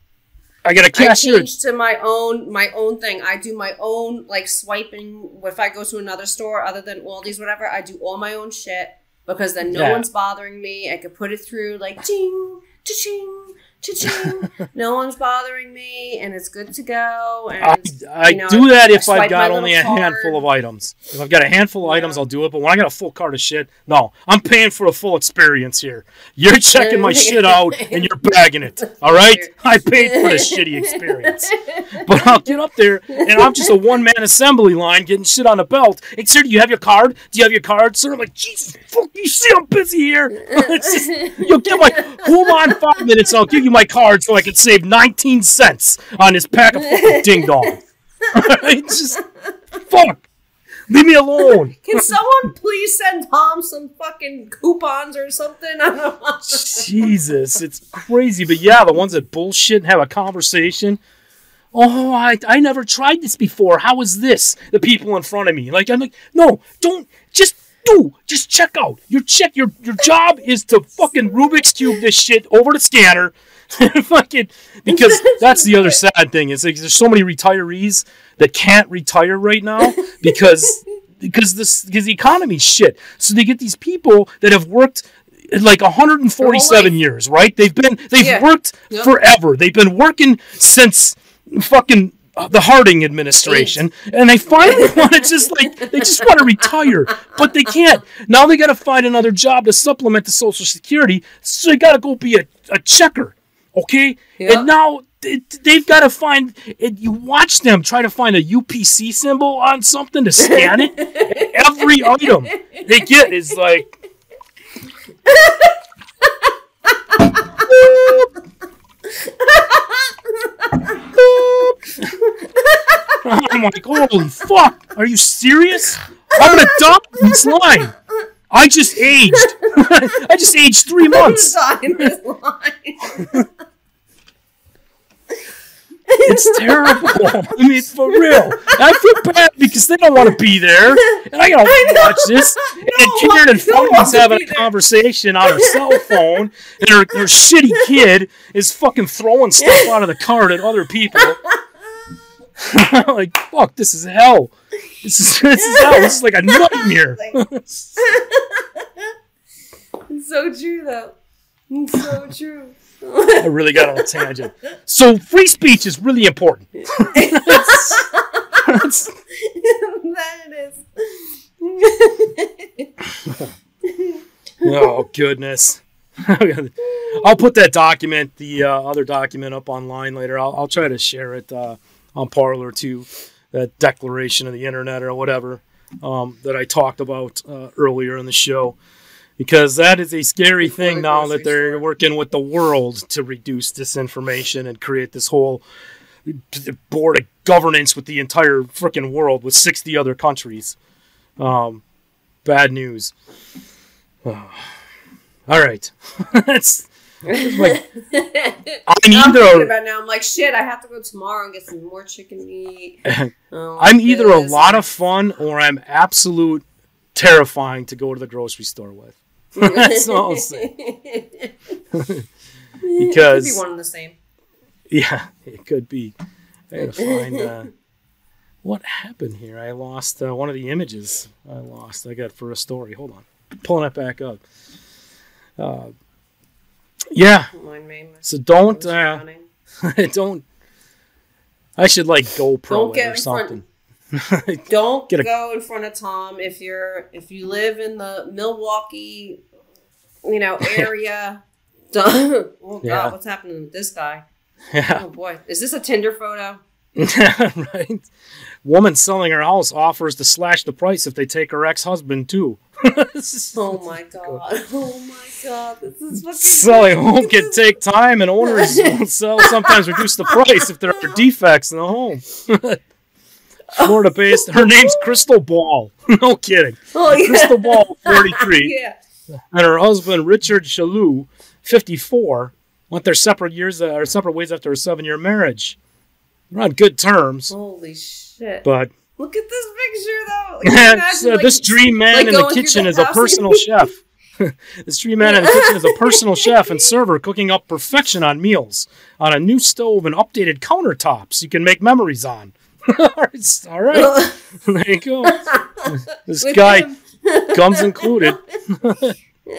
I got a cashier. I changed to my own my own thing. I do my own like swiping. If I go to another store other than Aldi's, whatever, I do all my own shit because then no yeah. one's bothering me. I could put it through like ching, cha-ching, cha-ching. No one's bothering me, and it's good to go. And I, I you know, do that if I I've got only a card. handful of items. If I've got a handful of yeah. items, I'll do it. But when I got a full cart of shit, no. I'm paying for a full experience here. You're checking my shit out, and you're bagging it. All right? I paid for the shitty experience. But I'll get up there, and I'm just a one-man assembly line getting shit on a belt. Hey, sir, do you have your card? Do you have your card, sir? I'm like, Jesus, fuck, you see I'm busy here? It's just, you'll get my, hold on five minutes, I'll give you my card so I can save nineteen cents on this pack of fucking ding dong. It's just fuck. Leave me alone. Can someone please send Tom some fucking coupons or something? I don't know. Jesus, it's crazy. But yeah, the ones that bullshit and have a conversation. Oh, I I never tried this before. How is this? The people in front of me. Like I'm like, no, don't just do. Just check out. Your check your your job is to fucking Rubik's Cube this shit over the scanner. Fucking, because that's the other sad thing is like there's so many retirees that can't retire right now because because this because the economy's shit. So they get these people that have worked like one hundred forty-seven years, right? They've been they've yeah. worked yep. forever. They've been working since fucking uh, the Harding administration, Eight. and they finally want to just like they just want to retire, but they can't. Now they got to find another job to supplement the Social Security, so they got to go be a, a checker. Okay, yep. And now it, they've got to find. It, you watch them try to find a U P C symbol on something to scan it. Every item they get is like. I'm like, holy fuck! Are you serious? I'm gonna die in this line. I just aged. I just aged three months. In this line. It's terrible. I mean, for real. I feel bad because they don't want to be there, and I gotta I watch this. And no, Karen and Funky's having a there. conversation on her cell phone, and her, her shitty kid is fucking throwing stuff out of the cart at other people. I'm like, fuck, this is hell. This is this is hell. This is like a nightmare. It's so true, though. It's so true. I really got on a tangent. So free speech is really important. That's, that's... That it is. Oh, goodness. I'll put that document, the uh, other document, up online later. I'll, I'll try to share it uh, on Parler too, that declaration of the internet or whatever um, that I talked about uh, earlier in the show. Because that is a scary Before thing now that they're store. working with the world to reduce disinformation and create this whole board of governance with the entire freaking world with sixty other countries. Um, bad news. Oh. All right. That's, that's like, I'm either I'm about now. I'm like, shit, I have to go tomorrow and get some more chicken meat. Oh, I'm either a lot of fun or I'm absolute terrifying to go to the grocery store with. That's all I'll say. Because it could be one and the same. Yeah, it could be. I gotta find uh, what happened here. I lost uh, one of the images. I lost. I got for a story. Hold on, pulling it back up. Uh, yeah. So don't. Uh, don't. I should like GoPro don't get it or something. Don't a, go in front of Tom if you're if you live in the Milwaukee, you know, area. oh God, yeah. What's happening with this guy? Yeah. Oh boy, is this a Tinder photo? Right. Woman selling her house offers to slash the price if they take her ex-husband too. Oh my God! Oh my God! This is fucking. Selling home can take time, and owners won't sell. Sometimes reduce the price if there are defects in the home. Florida-based. Her name's Crystal Ball. No kidding. Oh, yeah. Crystal Ball, forty-three. Yeah. And her husband, Richard Chalou, fifty-four, went their separate years uh, or separate ways after a seven-year marriage. They're on good terms. Holy shit. But Look at this picture, though. Like, imagine, so like, this dream man like in the kitchen the is a personal chef. This dream man in the kitchen is a personal chef and server cooking up perfection on meals on a new stove and updated countertops you can make memories on. All right. There you go. This With guy, him. gums included. Looks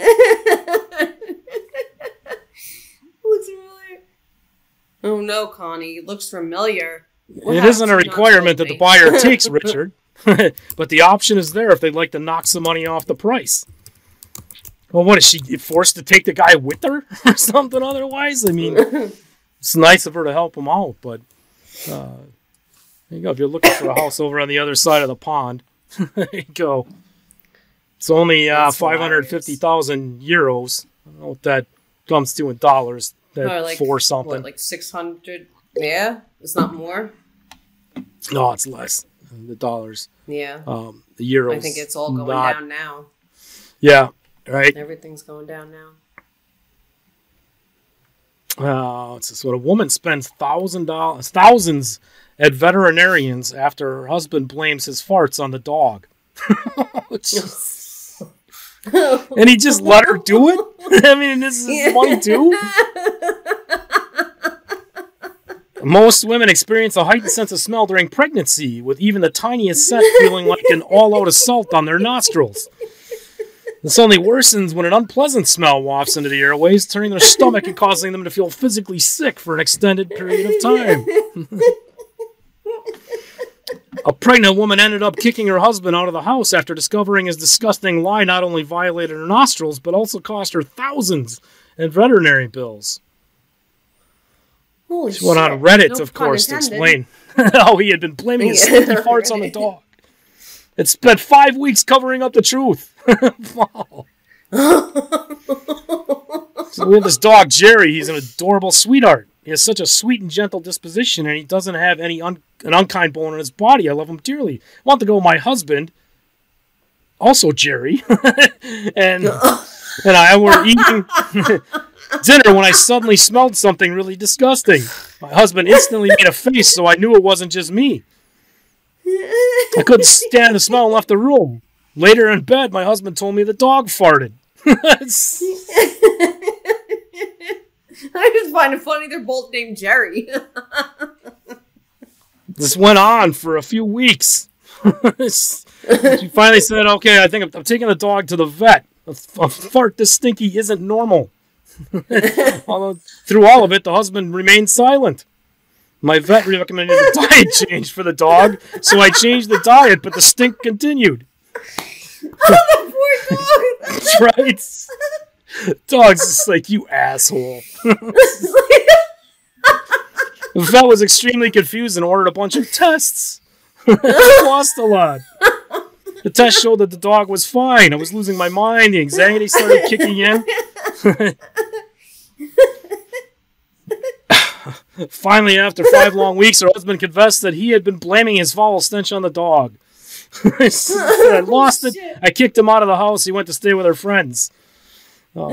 familiar. Oh no, Connie. It looks familiar. What It isn't a happened? Not requirement that told the me. buyer takes, Richard. But the option is there if they'd like to knock some money off the price. Well, what, is she forced to take the guy with her or something otherwise? I mean, it's nice of her to help him out, but uh, there you go. If you're looking for a house over on the other side of the pond, there you go. It's only uh, That's five hundred fifty thousand euros. I don't know what that comes to in dollars. That Or like, for something. What, like six hundred? Yeah? It's not more? No, it's less. The dollars. Yeah. Um, the euros. I think it's all going not, down now. Yeah, right. Everything's going down now. Uh, it's so a woman spends thousand dollars, thousands at veterinarians after her husband blames his farts on the dog. And he just let her do it? I mean, this is Yeah. money too? Most women experience a heightened sense of smell during pregnancy, with even the tiniest scent feeling like an all-out assault on their nostrils. This only worsens when an unpleasant smell wafts into the airways, turning their stomach and causing them to feel physically sick for an extended period of time. A pregnant woman ended up kicking her husband out of the house after discovering his disgusting lie not only violated her nostrils, but also cost her thousands in veterinary bills. Holy She went shit. on Reddit, No of pun course, to intended. explain how he had been blaming his Yeah, stinky farts on the right. dog. It spent five weeks covering up the truth. Wow. So we have this dog, Jerry. He's an adorable sweetheart. He has such a sweet and gentle disposition, and he doesn't have any un- an unkind bone in his body. I love him dearly. I want to go with my husband, also Jerry, and and I were eating dinner when I suddenly smelled something really disgusting. My husband instantly made a face, so I knew it wasn't just me. I couldn't stand the smell and left the room. Later in bed, my husband told me the dog farted. It's- I just find it funny they're both named Jerry. This went on for a few weeks. She finally said, okay, I think I'm, I'm taking the dog to the vet. A, a fart this stinky isn't normal. Although, through all of it, the husband remained silent. My vet recommended a diet change for the dog, so I changed the diet, but the stink continued. Oh, the poor dog. That's right. Dog's just like, you asshole. The vet was extremely confused and ordered a bunch of tests. Lost a lot. The test showed that the dog was fine. I was losing my mind. The anxiety started kicking in. Finally, after five long weeks, her husband confessed that he had been blaming his foul stench on the dog. I lost it. I kicked him out of the house. He went to stay with her friends. Oh.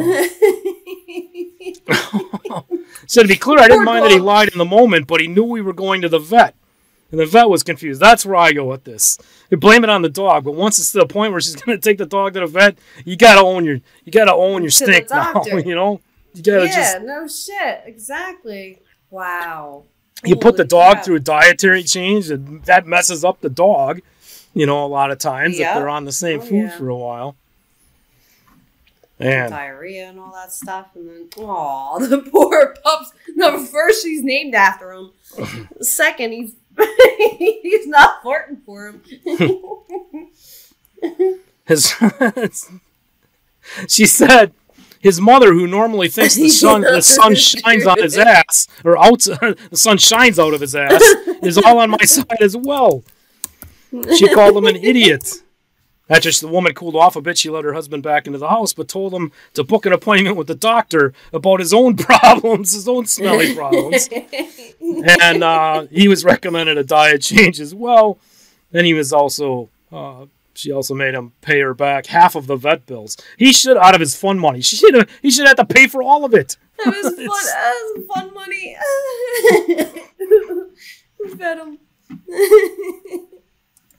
So to be clear, I didn't Poor mind that he dog. lied in the moment, but he knew we were going to the vet. And the vet was confused. That's where I go with this. You blame it on the dog, but once it's to the point where she's going to take the dog to the vet, you got to own your you got to own your To the stink now, doctor. you know? You got to Yeah, just no shit. Exactly. Wow. you put the Holy dog crap. through a dietary change, and that messes up the dog, you know, a lot of times Yeah. if they're on the same Oh, food yeah. for a while. Man, Diarrhea and all that stuff, and then oh, the poor pups. No, first she's named after him. Second, he's he's not farting for him. his she said his mother, who normally thinks the sun the sun shines on his ass or out the sun shines out of his ass, is all on my side as well. She called him an idiot. After the woman cooled off a bit, she let her husband back into the house, but told him to book an appointment with the doctor about his own problems, his own smelly problems. And uh, he was recommended a diet change as well. And he was also, uh, she also made him pay her back half of the vet bills. He should, out of his fun money, she should have, he should have to pay for all of it. That was fun. It's- That was fun money. Who fed him?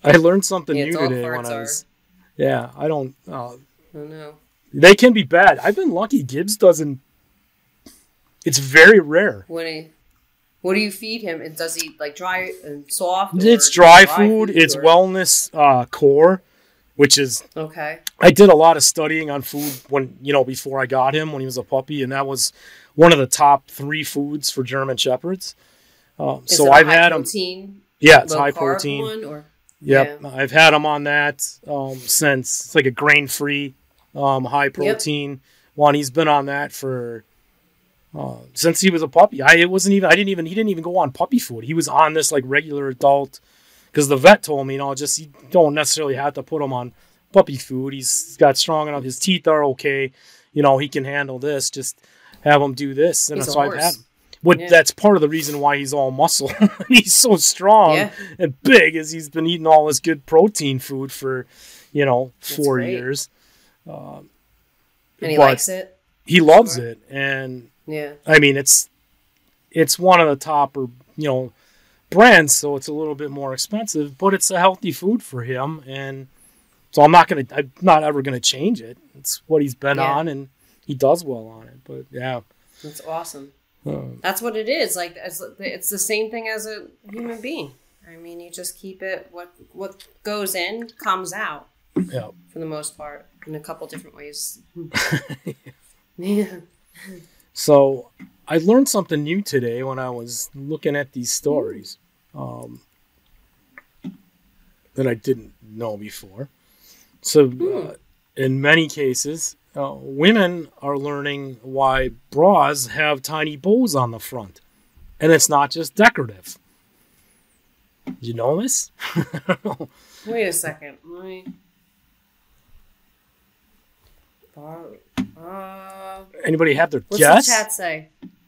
I learned something Yeah, new dog today when farts I are. was. Yeah, I don't. Uh, Oh no. they can be bad. I've been lucky. Gibbs doesn't. It's very rare. What do you, what do you feed him? And does he like dry and soft? or It's dry, dry food. It's or- wellness uh, core, which is. Okay. I did a lot of studying on food when you know before I got him when he was a puppy, and that was one of the top three foods for German Shepherds. Um, Is so it a I've high had him. protein, Yeah, it's low high carb protein. one, or Yep, yeah. I've had him on that um, since it's like a grain-free, um, high protein one. He's been on that for uh, since he was a puppy. I it wasn't even I didn't even he didn't even go on puppy food. He was on this like regular adult because the vet told me, you know, just you don't necessarily have to put him on puppy food. He's got strong enough. His teeth are okay. You know, he can handle this. Just have him do this, and He's a so I've horse. had him. What Yeah. That's part of the reason why he's all muscle. He's so strong Yeah. and big, is he's been eating all this good protein food for, you know, That's four great. years. Um, And he but likes it. He loves Sure. it, and Yeah. I mean it's it's one of the top or you know brands, so it's a little bit more expensive, but it's a healthy food for him, and so I'm not gonna I'm not ever gonna change it. It's what he's been Yeah. on, and he does well on it. But yeah. That's awesome. Um, That's what it is. Like it's, it's the same thing as a human being. I mean, you just keep it. What what goes in comes out yeah. for the most part in a couple different ways. Yeah. So I learned something new today when I was looking at these stories um, that I didn't know before. So uh, in many cases, uh, women are learning why bras have tiny bows on the front. And it's not just decorative. Did you know this? Wait a second. Let me. Uh, Anybody have their what's guess? the chat say?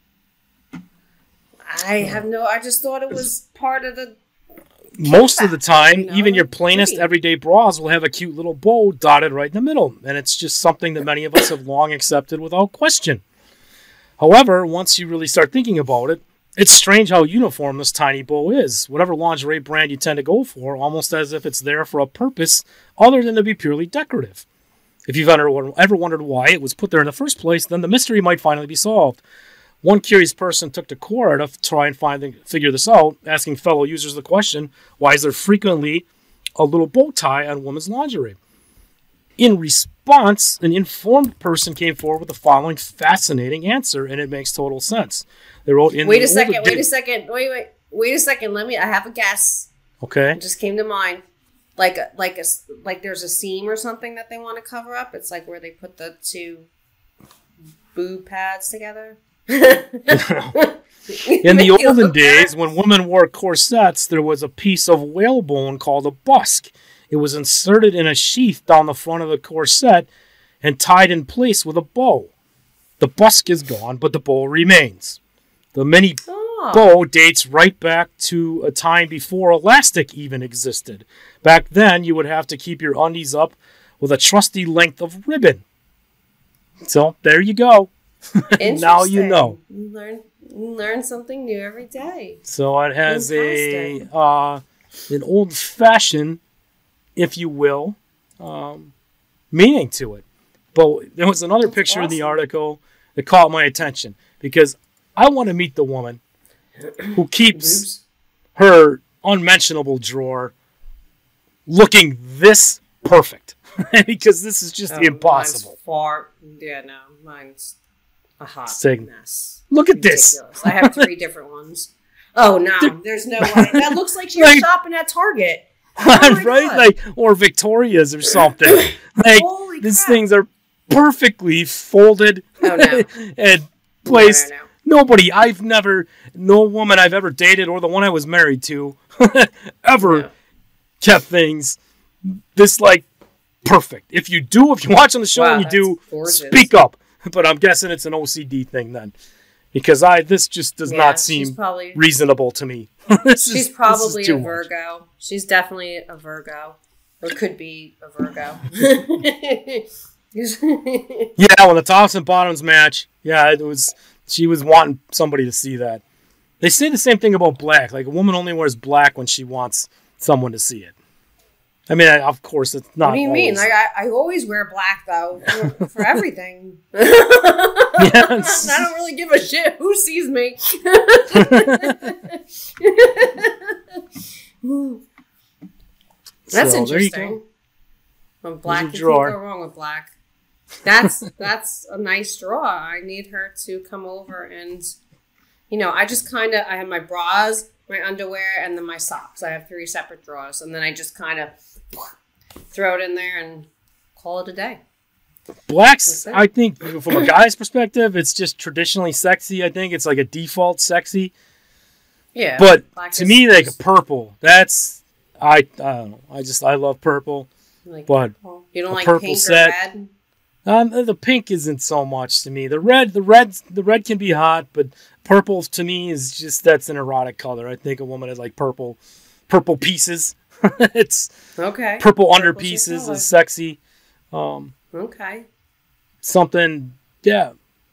I have no. I just thought it was part of the. Most of the time, You know, even your plainest pretty. everyday bras will have a cute little bow dotted right in the middle, and it's just something that many of us have long accepted without question. However, once you really start thinking about it, it's strange how uniform this tiny bow is. Whatever lingerie brand you tend to go for, almost as if it's there for a purpose other than to be purely decorative. If you've ever, ever wondered why it was put there in the first place, then the mystery might finally be solved. One curious person took to Quora to try and find the, figure this out, asking fellow users the question, why is there frequently a little bow tie on women's lingerie? In response, an informed person came forward with the following fascinating answer, and it makes total sense. They wrote in Wait the a second. older Wait a days- second. Wait, wait, wait a second. Let me. I have a guess. Okay. It just came to mind. Like, a, like a, like there's a seam or something that they want to cover up. It's like where they put the two boob pads together. In the olden days, when women wore corsets, there was a piece of whalebone called a busk. It was inserted in a sheath down the front of the corset and tied in place with a bow. The busk is gone, but the bow remains. The mini Oh. bow dates right back to a time before elastic even existed. Back then, you would have to keep your undies up with a trusty length of ribbon. So, there you go. Now you Interesting. know. You learn, you learn something new every day. So it has Fantastic. a uh, an old-fashioned, if you will, um, meaning to it. But there was another That's picture in the awesome. article that caught my attention because I want to meet the woman who keeps Boobs. her unmentionable drawer looking this perfect because this is just Oh, impossible. Mine's far. Yeah, no, mine's a hot Saying, mess. Look at this. Ridiculous. I have three different ones. Oh no, there's no way. That looks like you're Like- shopping at Target. Oh my right? God. Like or Victoria's or something. Like Holy these crap. things are perfectly folded Oh, no. and No, placed. no, no. Nobody I've never no woman I've ever dated or the one I was married to ever No. kept things this like perfect. If you do, if you watch on the show Wow, and you do, that's gorgeous. speak up. But I'm guessing it's an O C D thing then. Because I this just does Yeah, not she's seem probably reasonable to me. This is- she's this probably is too a much. Virgo. She's definitely a Virgo, or could be a Virgo. Yeah, when the tops and bottoms match, yeah, it was. She was wanting somebody to see that. They say the same thing about black. Like a woman only wears black when she wants someone to see it. I mean, I, of course, it's not. What do you always. mean? Like I, I always wear black though for, for everything. Yes. I don't really give a shit who sees me. That's So, interesting. When black, you can't drawer. go wrong with black. That's that's a nice draw. I need her to come over and, you know, I just kind of I have my bras, my underwear, and then my socks. I have three separate drawers, and then I just kind of throw it in there and call it a day. Blacks, I think, from a guy's perspective, it's just traditionally sexy. I think it's like a default sexy. Yeah, but black to is- me, like purple. That's I. I don't know. I just I love purple. Like, But you don't a like purple pink set- or red? Um, the pink isn't so much to me. The red, the red, the red can be hot, but purple to me is just that's an erotic color. I think a woman is like purple, purple pieces. It's Okay. purple under Purple's your pieces color. is sexy. Um, Okay. something, yeah.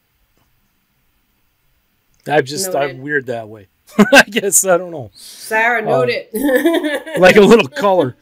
I'm just Noted. I'm weird that way. I guess I don't know. Sarah, note Uh, it. Like a little color.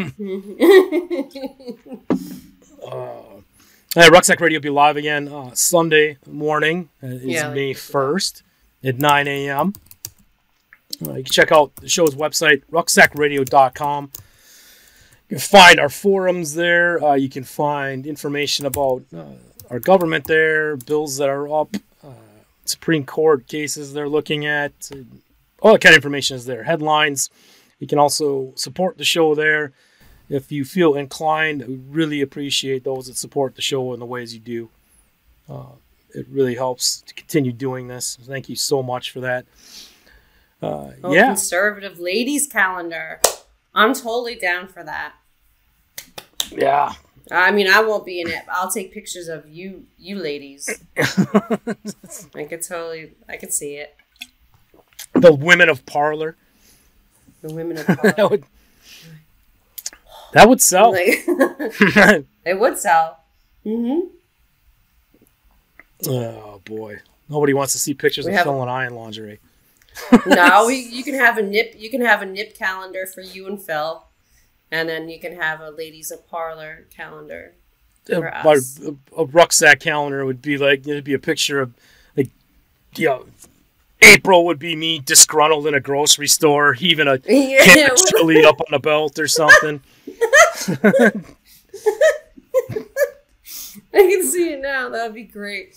Uh, yeah, Rucksack Radio will be live again uh, Sunday morning. Uh, is Yeah, May like- first at nine a.m. Uh, you can check out the show's website, rucksack radio dot com. You can find our forums there. Uh, you can find information about uh, our government there, bills that are up, uh, Supreme Court cases they're looking at. Uh, all that kind of information is there. Headlines. You can also support the show there. If you feel inclined, we really appreciate those that support the show in the ways you do. Uh, it really helps to continue doing this. Thank you so much for that. Uh, Oh, yeah. conservative ladies calendar. I'm totally down for that. Yeah. I mean, I won't be in it. But I'll take pictures of you, you ladies. I could totally, I could see it. The women of Parlor. The women of that color. would that would sell. Like, it would sell. Mm-hmm. Oh boy, nobody wants to see pictures We of have- Phil and I in lingerie. No, we, you can have a nip. You can have a nip calendar for you and Phil, and then you can have a ladies of parlor calendar for A, us. a, a rucksack calendar would be like it'd be a picture of like, you know, April would be me disgruntled in a grocery store, heaving a Yeah, can of chili up on the belt or something. I can see it now. That would be great.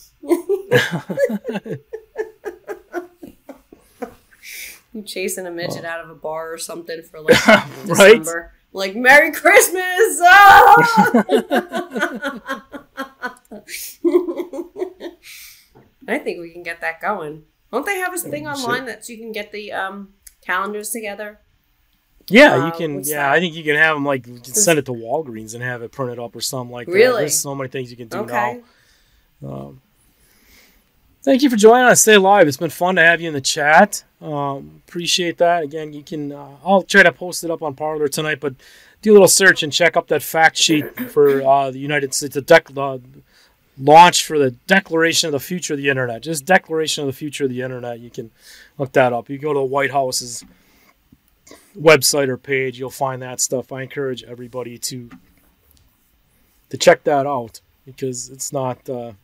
You chasing a midget out of a bar or something for like Right? December. Like, Merry Christmas! Ah! I think we can get that going. Don't they have a thing we should. online that you can get the um, calendars together? Yeah, Uh, you can. what's Yeah, that? I think you can have them like you can send it to Walgreens and have it printed up or something like that. Really? There's so many things you can do Okay. now. Um, thank you for joining us. Stay live. It's been fun to have you in the chat. Um, appreciate that. Again, you can. Uh, I'll try to post it up on Parlor tonight, but do a little search and check up that fact sheet for uh, the United States, the dec- uh, launch for the Declaration of the Future of the Internet. Just Declaration of the Future of the Internet. You can look that up. You go to the White House's website or page, you'll find that stuff. I encourage everybody to to check that out because it's not uh,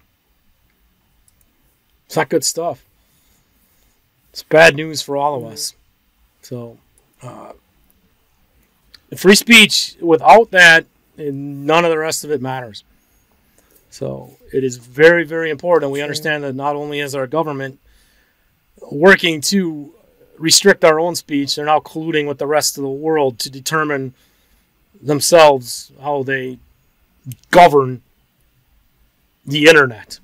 it's not good stuff. It's bad news for all of us. So, uh, free speech without that, and none of the rest of it matters. So it is very, very important. We understand that not only is our government working to restrict our own speech, they're now colluding with the rest of the world to determine themselves how they govern the internet.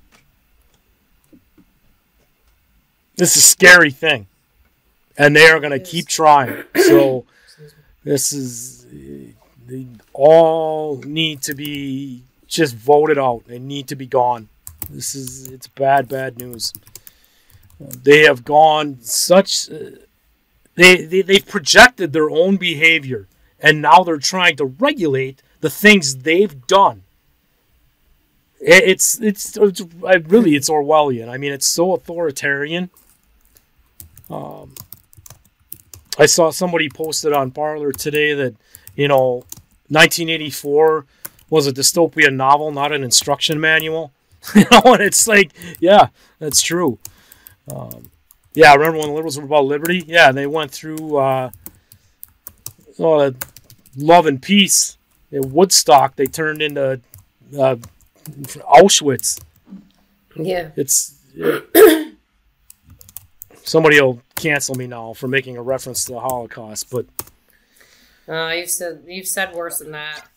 This is a scary thing. And they are going to keep trying. So this is, they all need to be just voted out. They need to be gone. This is, it's bad, bad news. They have gone such, uh, they, they, they've projected their own behavior. And now they're trying to regulate the things they've done. It, it's, it's, it's, I really, it's Orwellian. I mean, it's so authoritarian. Um, I saw somebody posted on Parlor today that, you know, nineteen eighty-four was a dystopian novel, not an instruction manual. You know, and it's like, yeah, that's true. Um, yeah, I remember when the Liberals were about liberty. Yeah, they went through uh, uh, Love and Peace in Woodstock. They turned into uh, Auschwitz. Yeah. It's it, somebody will cancel me now for making a reference to the Holocaust, but uh, you've said you've said worse than that.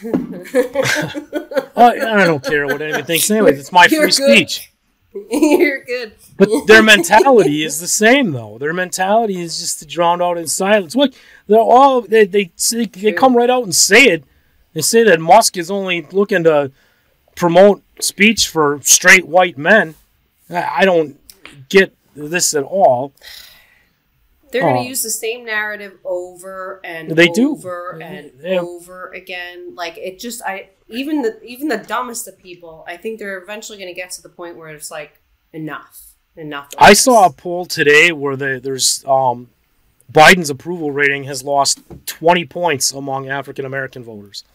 I, I don't care what anyone thinks. Anyways, it's my You're free good. speech. You're good. But their mentality is the same, though. Their mentality is just to drown out in silence. Look, they're all they they they, they come right out and say it. They say that Musk is only looking to promote speech for straight white men. I, I don't get this at all. They're going to Uh, use the same narrative over and They do. over and Yeah. over again. Like it just, I even the even the dumbest of people, I think they're eventually going to get to the point where it's like enough, enough. of I this. saw a poll today where the, there's um, Biden's approval rating has lost twenty points among African American voters.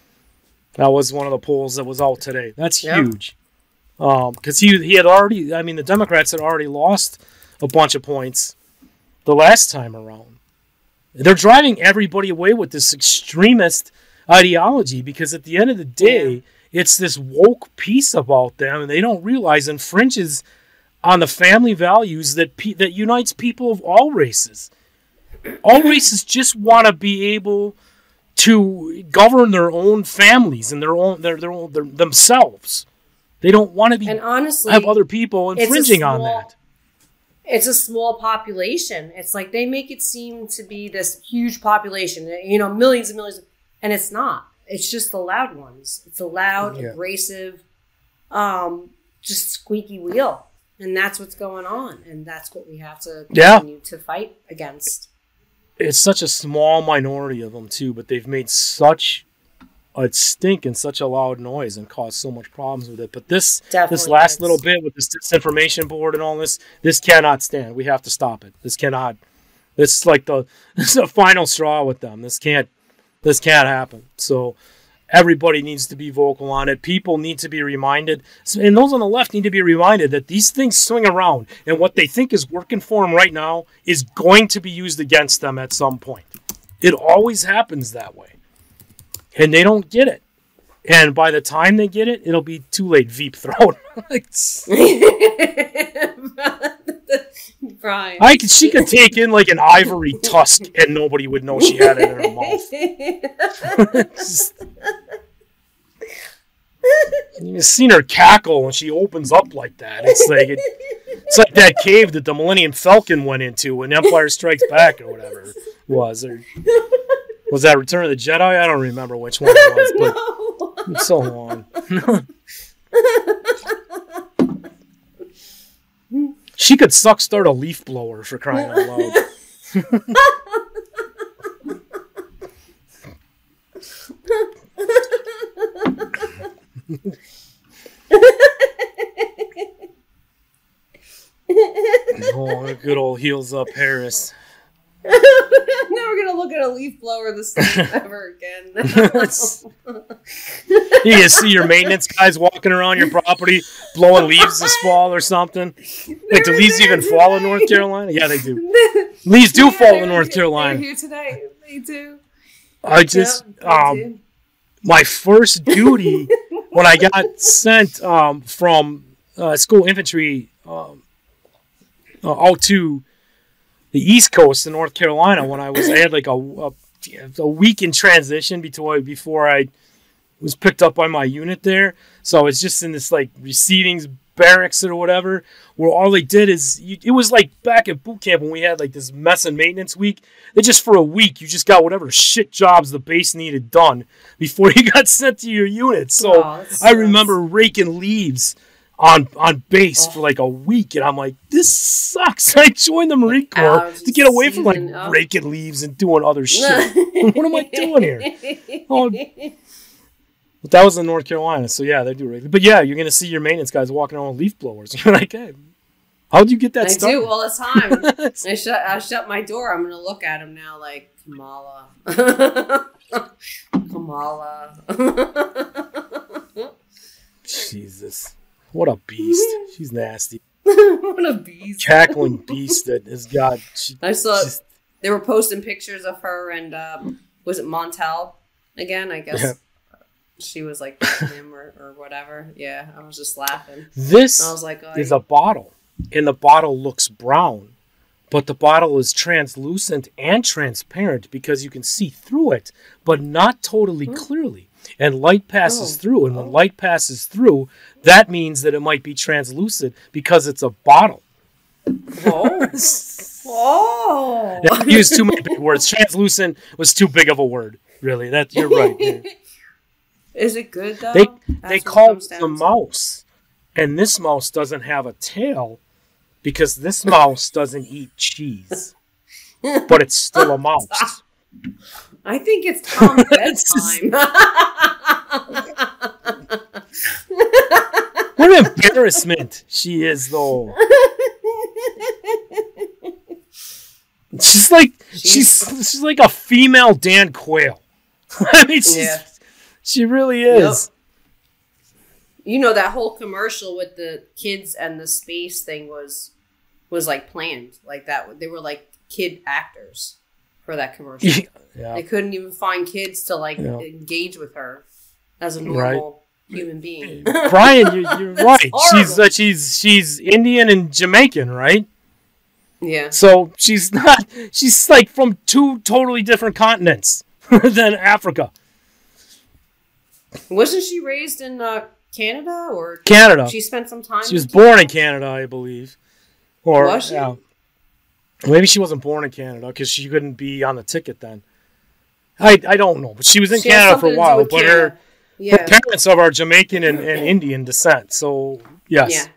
That was one of the polls that was out today. That's Yeah. huge. Because he he had already, I mean, the Democrats had already lost a bunch of points the last time around. They're driving everybody away with this extremist ideology because at the end of the day, it's this woke piece about them, and they don't realize infringes on the family values that pe- that unites people of all races. All races just want to be able to govern their own families and their own their their own their, themselves. They don't want to be And honestly, have other people it's a infringing on small- that. it's a small population. It's like they make it seem to be this huge population, you know, millions and millions, and it's not. It's just the loud ones. It's a loud, Yeah. abrasive, um, just squeaky wheel, and that's what's going on, and that's what we have to Yeah. continue to fight against. It's such a small minority of them too, but they've made such a stink and such a loud noise and caused so much problems with it. But this Definitely this last is. little bit with this disinformation board and all this, this cannot stand. We have to stop it. This cannot. This is like the this is the final straw with them. This can't this can't happen. So everybody needs to be vocal on it. People need to be reminded, and those on the left need to be reminded that these things swing around, and what they think is working for them right now is going to be used against them at some point. It always happens that way. And they don't get it. And by the time they get it, it'll be too late. Veep thrown. Brian. I could, she could take in like an ivory tusk and nobody would know she had it in her mouth. Just- you've seen her cackle when she opens up like that. It's like it, it's like that cave that the Millennium Falcon went into when Empire Strikes Back or whatever it was. Or was that Return of the Jedi? I don't remember which one it was, but it's so long. She could suck start a leaf blower for crying out loud. Oh, good old heels up Harris. I'm never gonna look at a leaf blower the same ever again. You can see your maintenance guys walking around your property blowing leaves this fall or something. Like, do leaves even fall in North Carolina? Yeah, they do. Leaves do fall in North Carolina. They're here today. They do. I just, Yep, they um, do. my first duty when I got sent um, from uh, school infantry um, uh, out to the East Coast in North Carolina, when I was, I had like a, a, a week in transition before, before I was picked up by my unit there. So I was just in this like receiving barracks or whatever, where all they did is, you, it was like back at boot camp when we had like this mess and maintenance week. They just, for a week, you just got whatever shit jobs the base needed done before you got sent to your unit. So Aw, that I sucks. remember raking leaves on on base Oh. for like a week, and I'm like, this sucks. I joined the Marine Corps Allergy to get away from like season, oh. raking leaves and doing other shit. What am I doing here? Oh, but that was in North Carolina, so yeah, they do regularly. But yeah, you're gonna see your maintenance guys walking around with leaf blowers. You're like, hey, how'd you get that I started? do all the time. I shut I shut my door. I'm gonna look at him now like Kamala. Kamala. Jesus. What a beast. She's nasty. What a beast. Cackling beast that has got... She, I saw... just, they were posting pictures of her and, um, was it Montel again? I guess. Yeah. She was like him or, or whatever. Yeah, I was just laughing. This I was like, oh, is a bottle, and the bottle looks brown, but the bottle is translucent and transparent because you can see through it, but not totally oh. clearly. And light passes oh. through, and when oh. light passes through, that means that it might be translucent because it's a bottle. Oh. Oh. I used too many big words. Translucent was too big of a word, really. That You're right. Yeah. Is it good, though? They they call it the mouse. And this mouse doesn't have a tail because this mouse doesn't eat cheese. But it's still a mouse. I think it's Tom's bedtime. What an embarrassment she is, though. She's like she's she's, she's like a female Dan Quayle. I mean, she's... Yeah. She really is. Yep. You know, that whole commercial with the kids and the space thing was was like planned like that. They were like kid actors for that commercial. Yeah. They couldn't even find kids to like yeah. engage with her as a normal right. human being. Brian, you, you're right. She's uh, she's she's Indian and Jamaican, right? Yeah. So she's not. She's like from two totally different continents than Africa. Wasn't she raised in uh, Canada or Canada? She spent some time. She was in born Canada? in Canada, I believe. Or was she? Yeah. Maybe she wasn't born in Canada because she couldn't be on the ticket then. I I don't know, but she was in she Canada for a while. But her, yeah. her parents are of Jamaican and, and Indian descent, so yes. Yeah.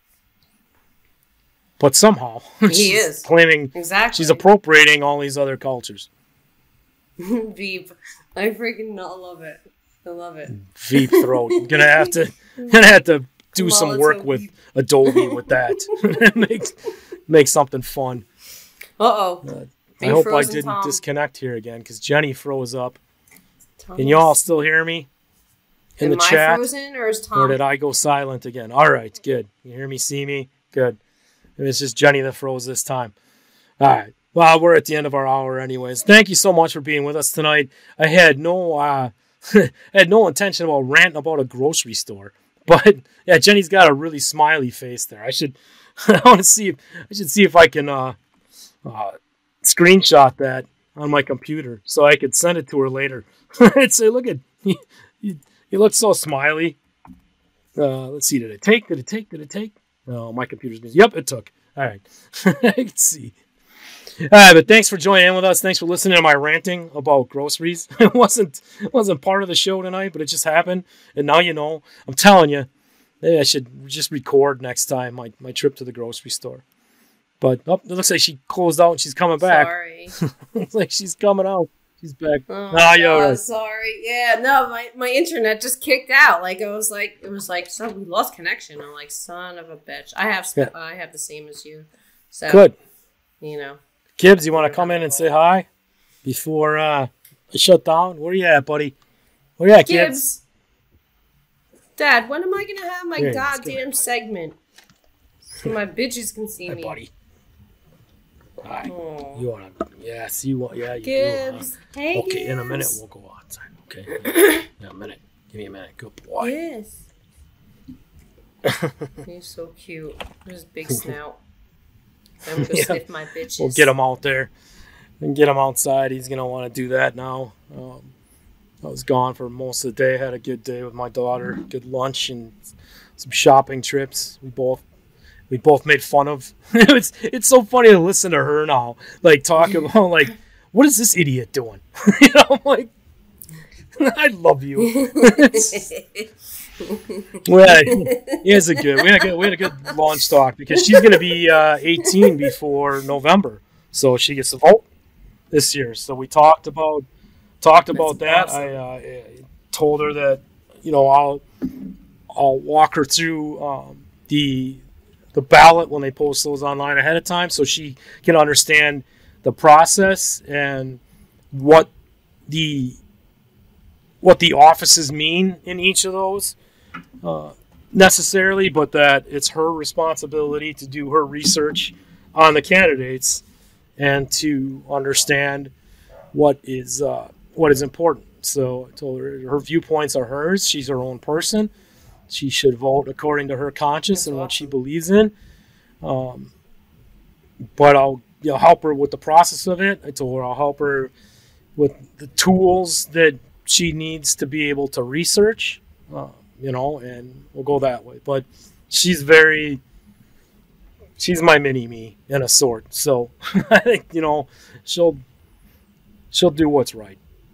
But somehow he is claiming exactly she's appropriating all these other cultures. Veep, I freaking love it. I love it. Veep throat. Gonna have to, gonna have to do Molotov some work with Veep. Adobe with that. make make something fun. Uh-oh. Uh I hope I didn't Tom? disconnect here again because Jenny froze up. Thomas. Can you all still hear me in Am the chat? I frozen or is Tom? Or did I go silent again? All right, good. You hear me, see me? Good. It's just Jenny that froze this time. All right. Well, we're at the end of our hour anyways. Thank you so much for being with us tonight. I had no uh, I had no intention about ranting about a grocery store. But yeah, Jenny's got a really smiley face there. I should I want to see if I should see if I can uh, uh, screenshot that on my computer so I could send it to her later. I'd say, look at you, you, you look so smiley. Uh, let's see, did it take? Did it take? Did it take? Oh, my computer's busy. Yep, it took. All right. I can see. All right, but thanks for joining in with us. Thanks for listening to my ranting about groceries. It wasn't it wasn't part of the show tonight, but it just happened. And now you know. I'm telling you, maybe I should just record next time my, my trip to the grocery store. But oh, it looks like she closed out and she's coming back. Sorry. It's like she's coming out. She's back. Oh, nah, you're right. Sorry. Yeah, no, my, my internet just kicked out. Like, it was like, it was like, so we lost connection. I'm like, son of a bitch. I have yeah. I have the same as you. So, good. You know. Gibbs, you want to come in and say hi before uh, I shut down? Where you at, buddy? Where you at, Gibbs? Gibbs? Dad, when am I going to have my yeah, goddamn segment? So my bitches can see hi, me. buddy. Hi. Oh. You want to? Yes, you want. Yeah, you Gibbs. do. Huh? Hey, okay, Gibbs. in a minute we'll go outside. Okay. In a minute. Give me a minute. Good boy. Yes. He's so cute. His big snout. I'm going to yeah. sniff my bitches. We'll get him out there and get him outside. He's going to want to do that now. Um, I was gone for most of the day. I had a good day with my daughter. Good lunch and some shopping trips. We both we both made fun of. it's it's so funny to listen to her now, like talk about like, what is this idiot doing? You know, I'm like, I love you. Well, here's a good. We had a good. We had a good launch talk because she's going to be uh, eighteen before November, so she gets to vote this year. So we talked about talked about That's that. Awesome. I uh, told her that you know I'll I'll walk her through um, the the ballot when they post those online ahead of time, so she can understand the process and what the what the offices mean in each of those uh, necessarily, but that it's her responsibility to do her research on the candidates and to understand what is uh, what is important. So I told her her viewpoints are hers. She's her own person. She should vote according to her conscience and what she believes in. Um, but I'll you know, help her with the process of it. I told her I'll help her with the tools that she needs to be able to research, uh, you know, and we'll go that way. But she's very, she's my mini me in a sort. So I think, you know, she'll, she'll do what's right.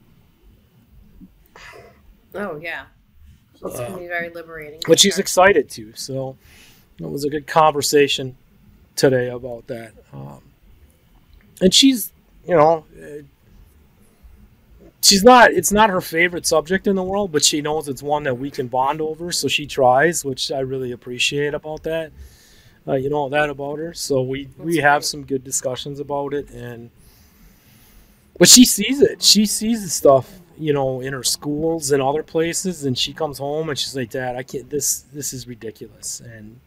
Oh, yeah. It's going to be very liberating. But she's excited too. So it was a good conversation today about that. Um, and she's, you know, she's not, it's not her favorite subject in the world, but she knows it's one that we can bond over. So she tries, which I really appreciate about that. Uh, you know, that about her. So we, That's we have great. some good discussions about it. And, but she sees it. She sees the stuff, you know, in her schools and other places. And she comes home and she's like, Dad, I can't, this, this is ridiculous. And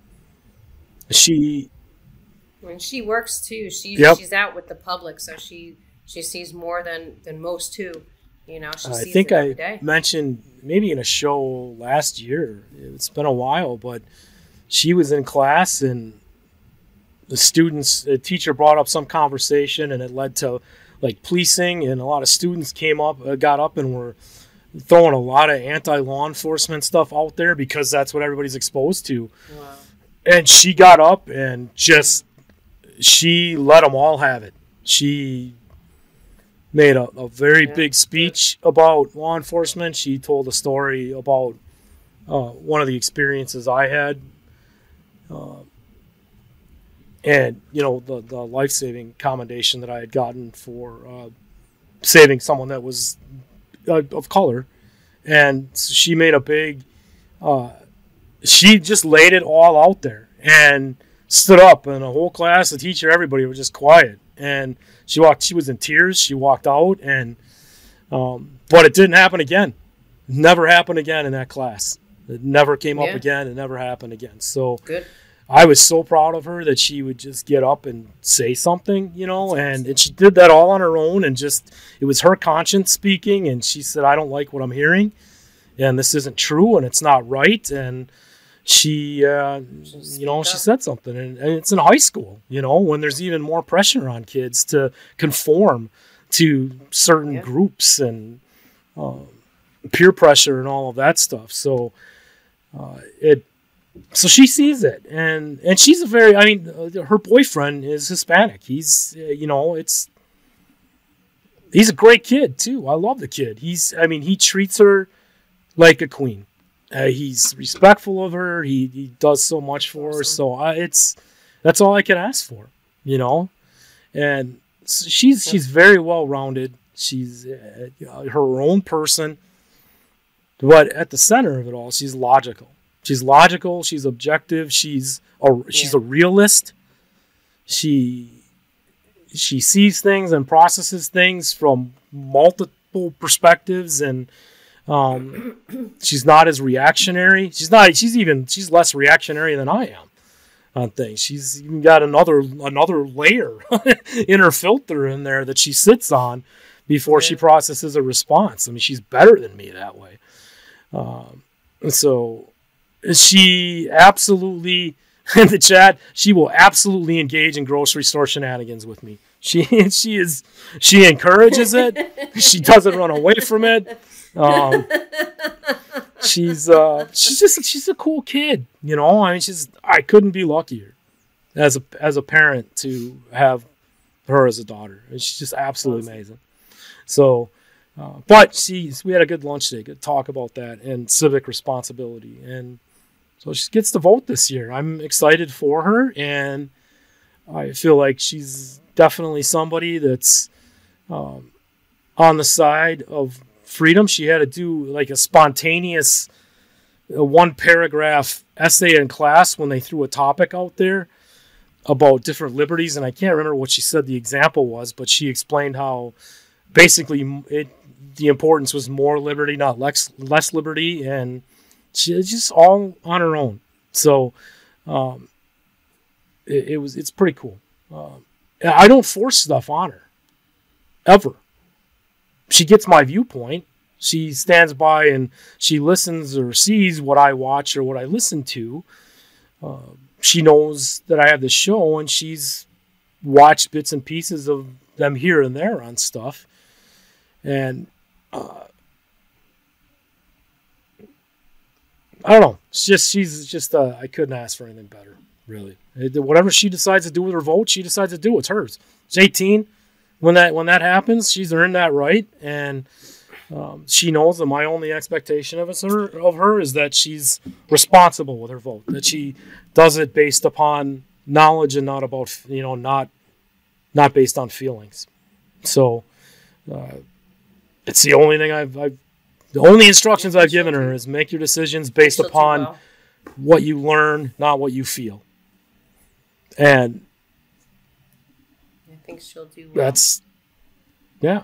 she, when she works too, she yep. she's out with the public. So she, she sees more than, than most too. You know, she I sees think it every I day. mentioned maybe in a show last year, it's been a while, but she was in class and the students, the teacher brought up some conversation and it led to like policing, and a lot of students came up, uh, got up and were throwing a lot of anti-law enforcement stuff out there because that's what everybody's exposed to. Wow. And she got up and just, she let them all have it. She made a, a very yeah. big speech about law enforcement. She told a story about uh, one of the experiences I had. Uh, and, you know, the, the life-saving commendation that I had gotten for uh, saving someone that was uh, of color. And she made a big, uh, she just laid it all out there and stood up, and the whole class, the teacher, everybody was just quiet. And she walked, she was in tears. She walked out, and, um, but it didn't happen again. Never happened again in that class. It never came up yeah. again. It never happened again. So good. I was so proud of her that she would just get up and say something, you know, and, and she did that all on her own, and just, it was her conscience speaking. And she said, I don't like what I'm hearing, and this isn't true, and it's not right. And she, uh, you know, she said something, and, and it's in high school, you know, when there's even more pressure on kids to conform to certain yeah. groups and uh, peer pressure and all of that stuff. So uh, it, so she sees it, and, and she's a very, I mean, uh, her boyfriend is Hispanic. He's, uh, you know, it's, he's a great kid too. I love the kid. He's, I mean, he treats her like a queen. Uh, he's respectful of her. He, he does so much for her. So I, it's, that's all I can ask for, you know? And so she's, she's very well-rounded. She's uh, her own person, but at the center of it all, she's logical. She's logical. She's objective. She's a, she's yeah. a realist. She, she sees things and processes things from multiple perspectives, and, Um, she's not as reactionary. She's not, she's even, she's less reactionary than I am on things. She's even got another, another layer in her filter in there that she sits on before yeah. she processes a response. I mean, she's better than me that way. Um, and so she absolutely, in the chat, she will absolutely engage in grocery store shenanigans with me. She, she is, she encourages it. She doesn't run away from it. Um, she's, uh, she's just, she's a cool kid, you know, I mean, she's, I couldn't be luckier as a, as a parent to have her as a daughter. And she's just absolutely awesome. Amazing. So, uh, but she's, we had a good lunch today, good talk about that and civic responsibility. And so she gets to vote this year. I'm excited for her. And I feel like she's definitely somebody that's, um, on the side of freedom. She had to do like a spontaneous uh, one paragraph essay in class when they threw a topic out there about different liberties. And I can't remember what she said the example was, but she explained how basically it, the importance was more liberty, not less, less liberty, and she was just all on her own. So um, it, it was it's pretty cool. Um, I don't force stuff on her, ever. She gets my viewpoint. She stands by and she listens or sees what I watch or what I listen to. Uh, she knows that I have this show, and she's watched bits and pieces of them here and there on stuff. And uh, I don't know. It's just she's just uh, I couldn't ask for anything better, really. It, whatever she decides to do with her vote, she decides to do. It's hers. She's eighteen. When that when that happens, she's earned that right, and um, she knows that my only expectation of her of her is that she's responsible with her vote. That she does it based upon knowledge and not about you know not not based on feelings. So uh, it's the only thing I've, I've the only instructions I've given her is make your decisions based upon what you learn, not what you feel. And I think she'll do well. That's, yeah.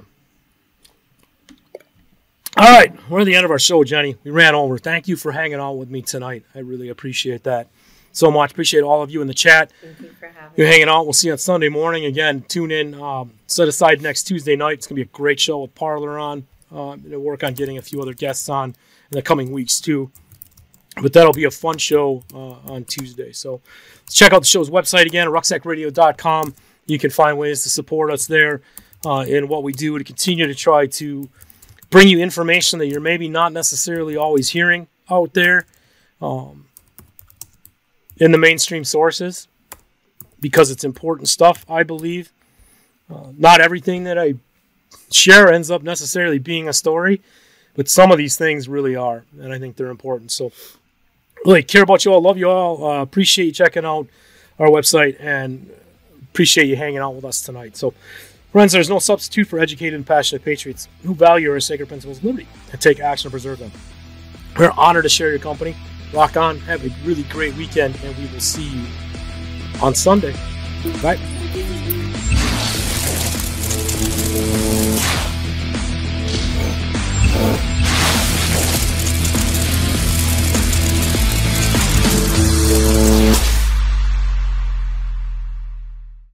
All right, we're at the end of our show, Jenny. We ran over. Thank you for hanging out with me tonight. I really appreciate that so much. Appreciate all of you in the chat. Thank you for having You're me. hanging out. We'll see you on Sunday morning. Again, tune in. Um, set aside next Tuesday night. It's going to be a great show with Parler on. Uh, I'm going to work on getting a few other guests on in the coming weeks, too. But that'll be a fun show uh, on Tuesday. So let's check out the show's website again, rucksack radio dot com. You can find ways to support us there uh, in what we do to continue to try to bring you information that you're maybe not necessarily always hearing out there um, in the mainstream sources, because it's important stuff, I believe. Uh, not everything that I share ends up necessarily being a story, but some of these things really are, and I think they're important. So really care about you all, love you all, uh, appreciate you checking out our website, and appreciate you hanging out with us tonight. So, friends, there's no substitute for educated and passionate patriots who value our sacred principles of liberty and take action to preserve them. We're honored to share your company. Rock on. Have a really great weekend, and we will see you on Sunday. Bye.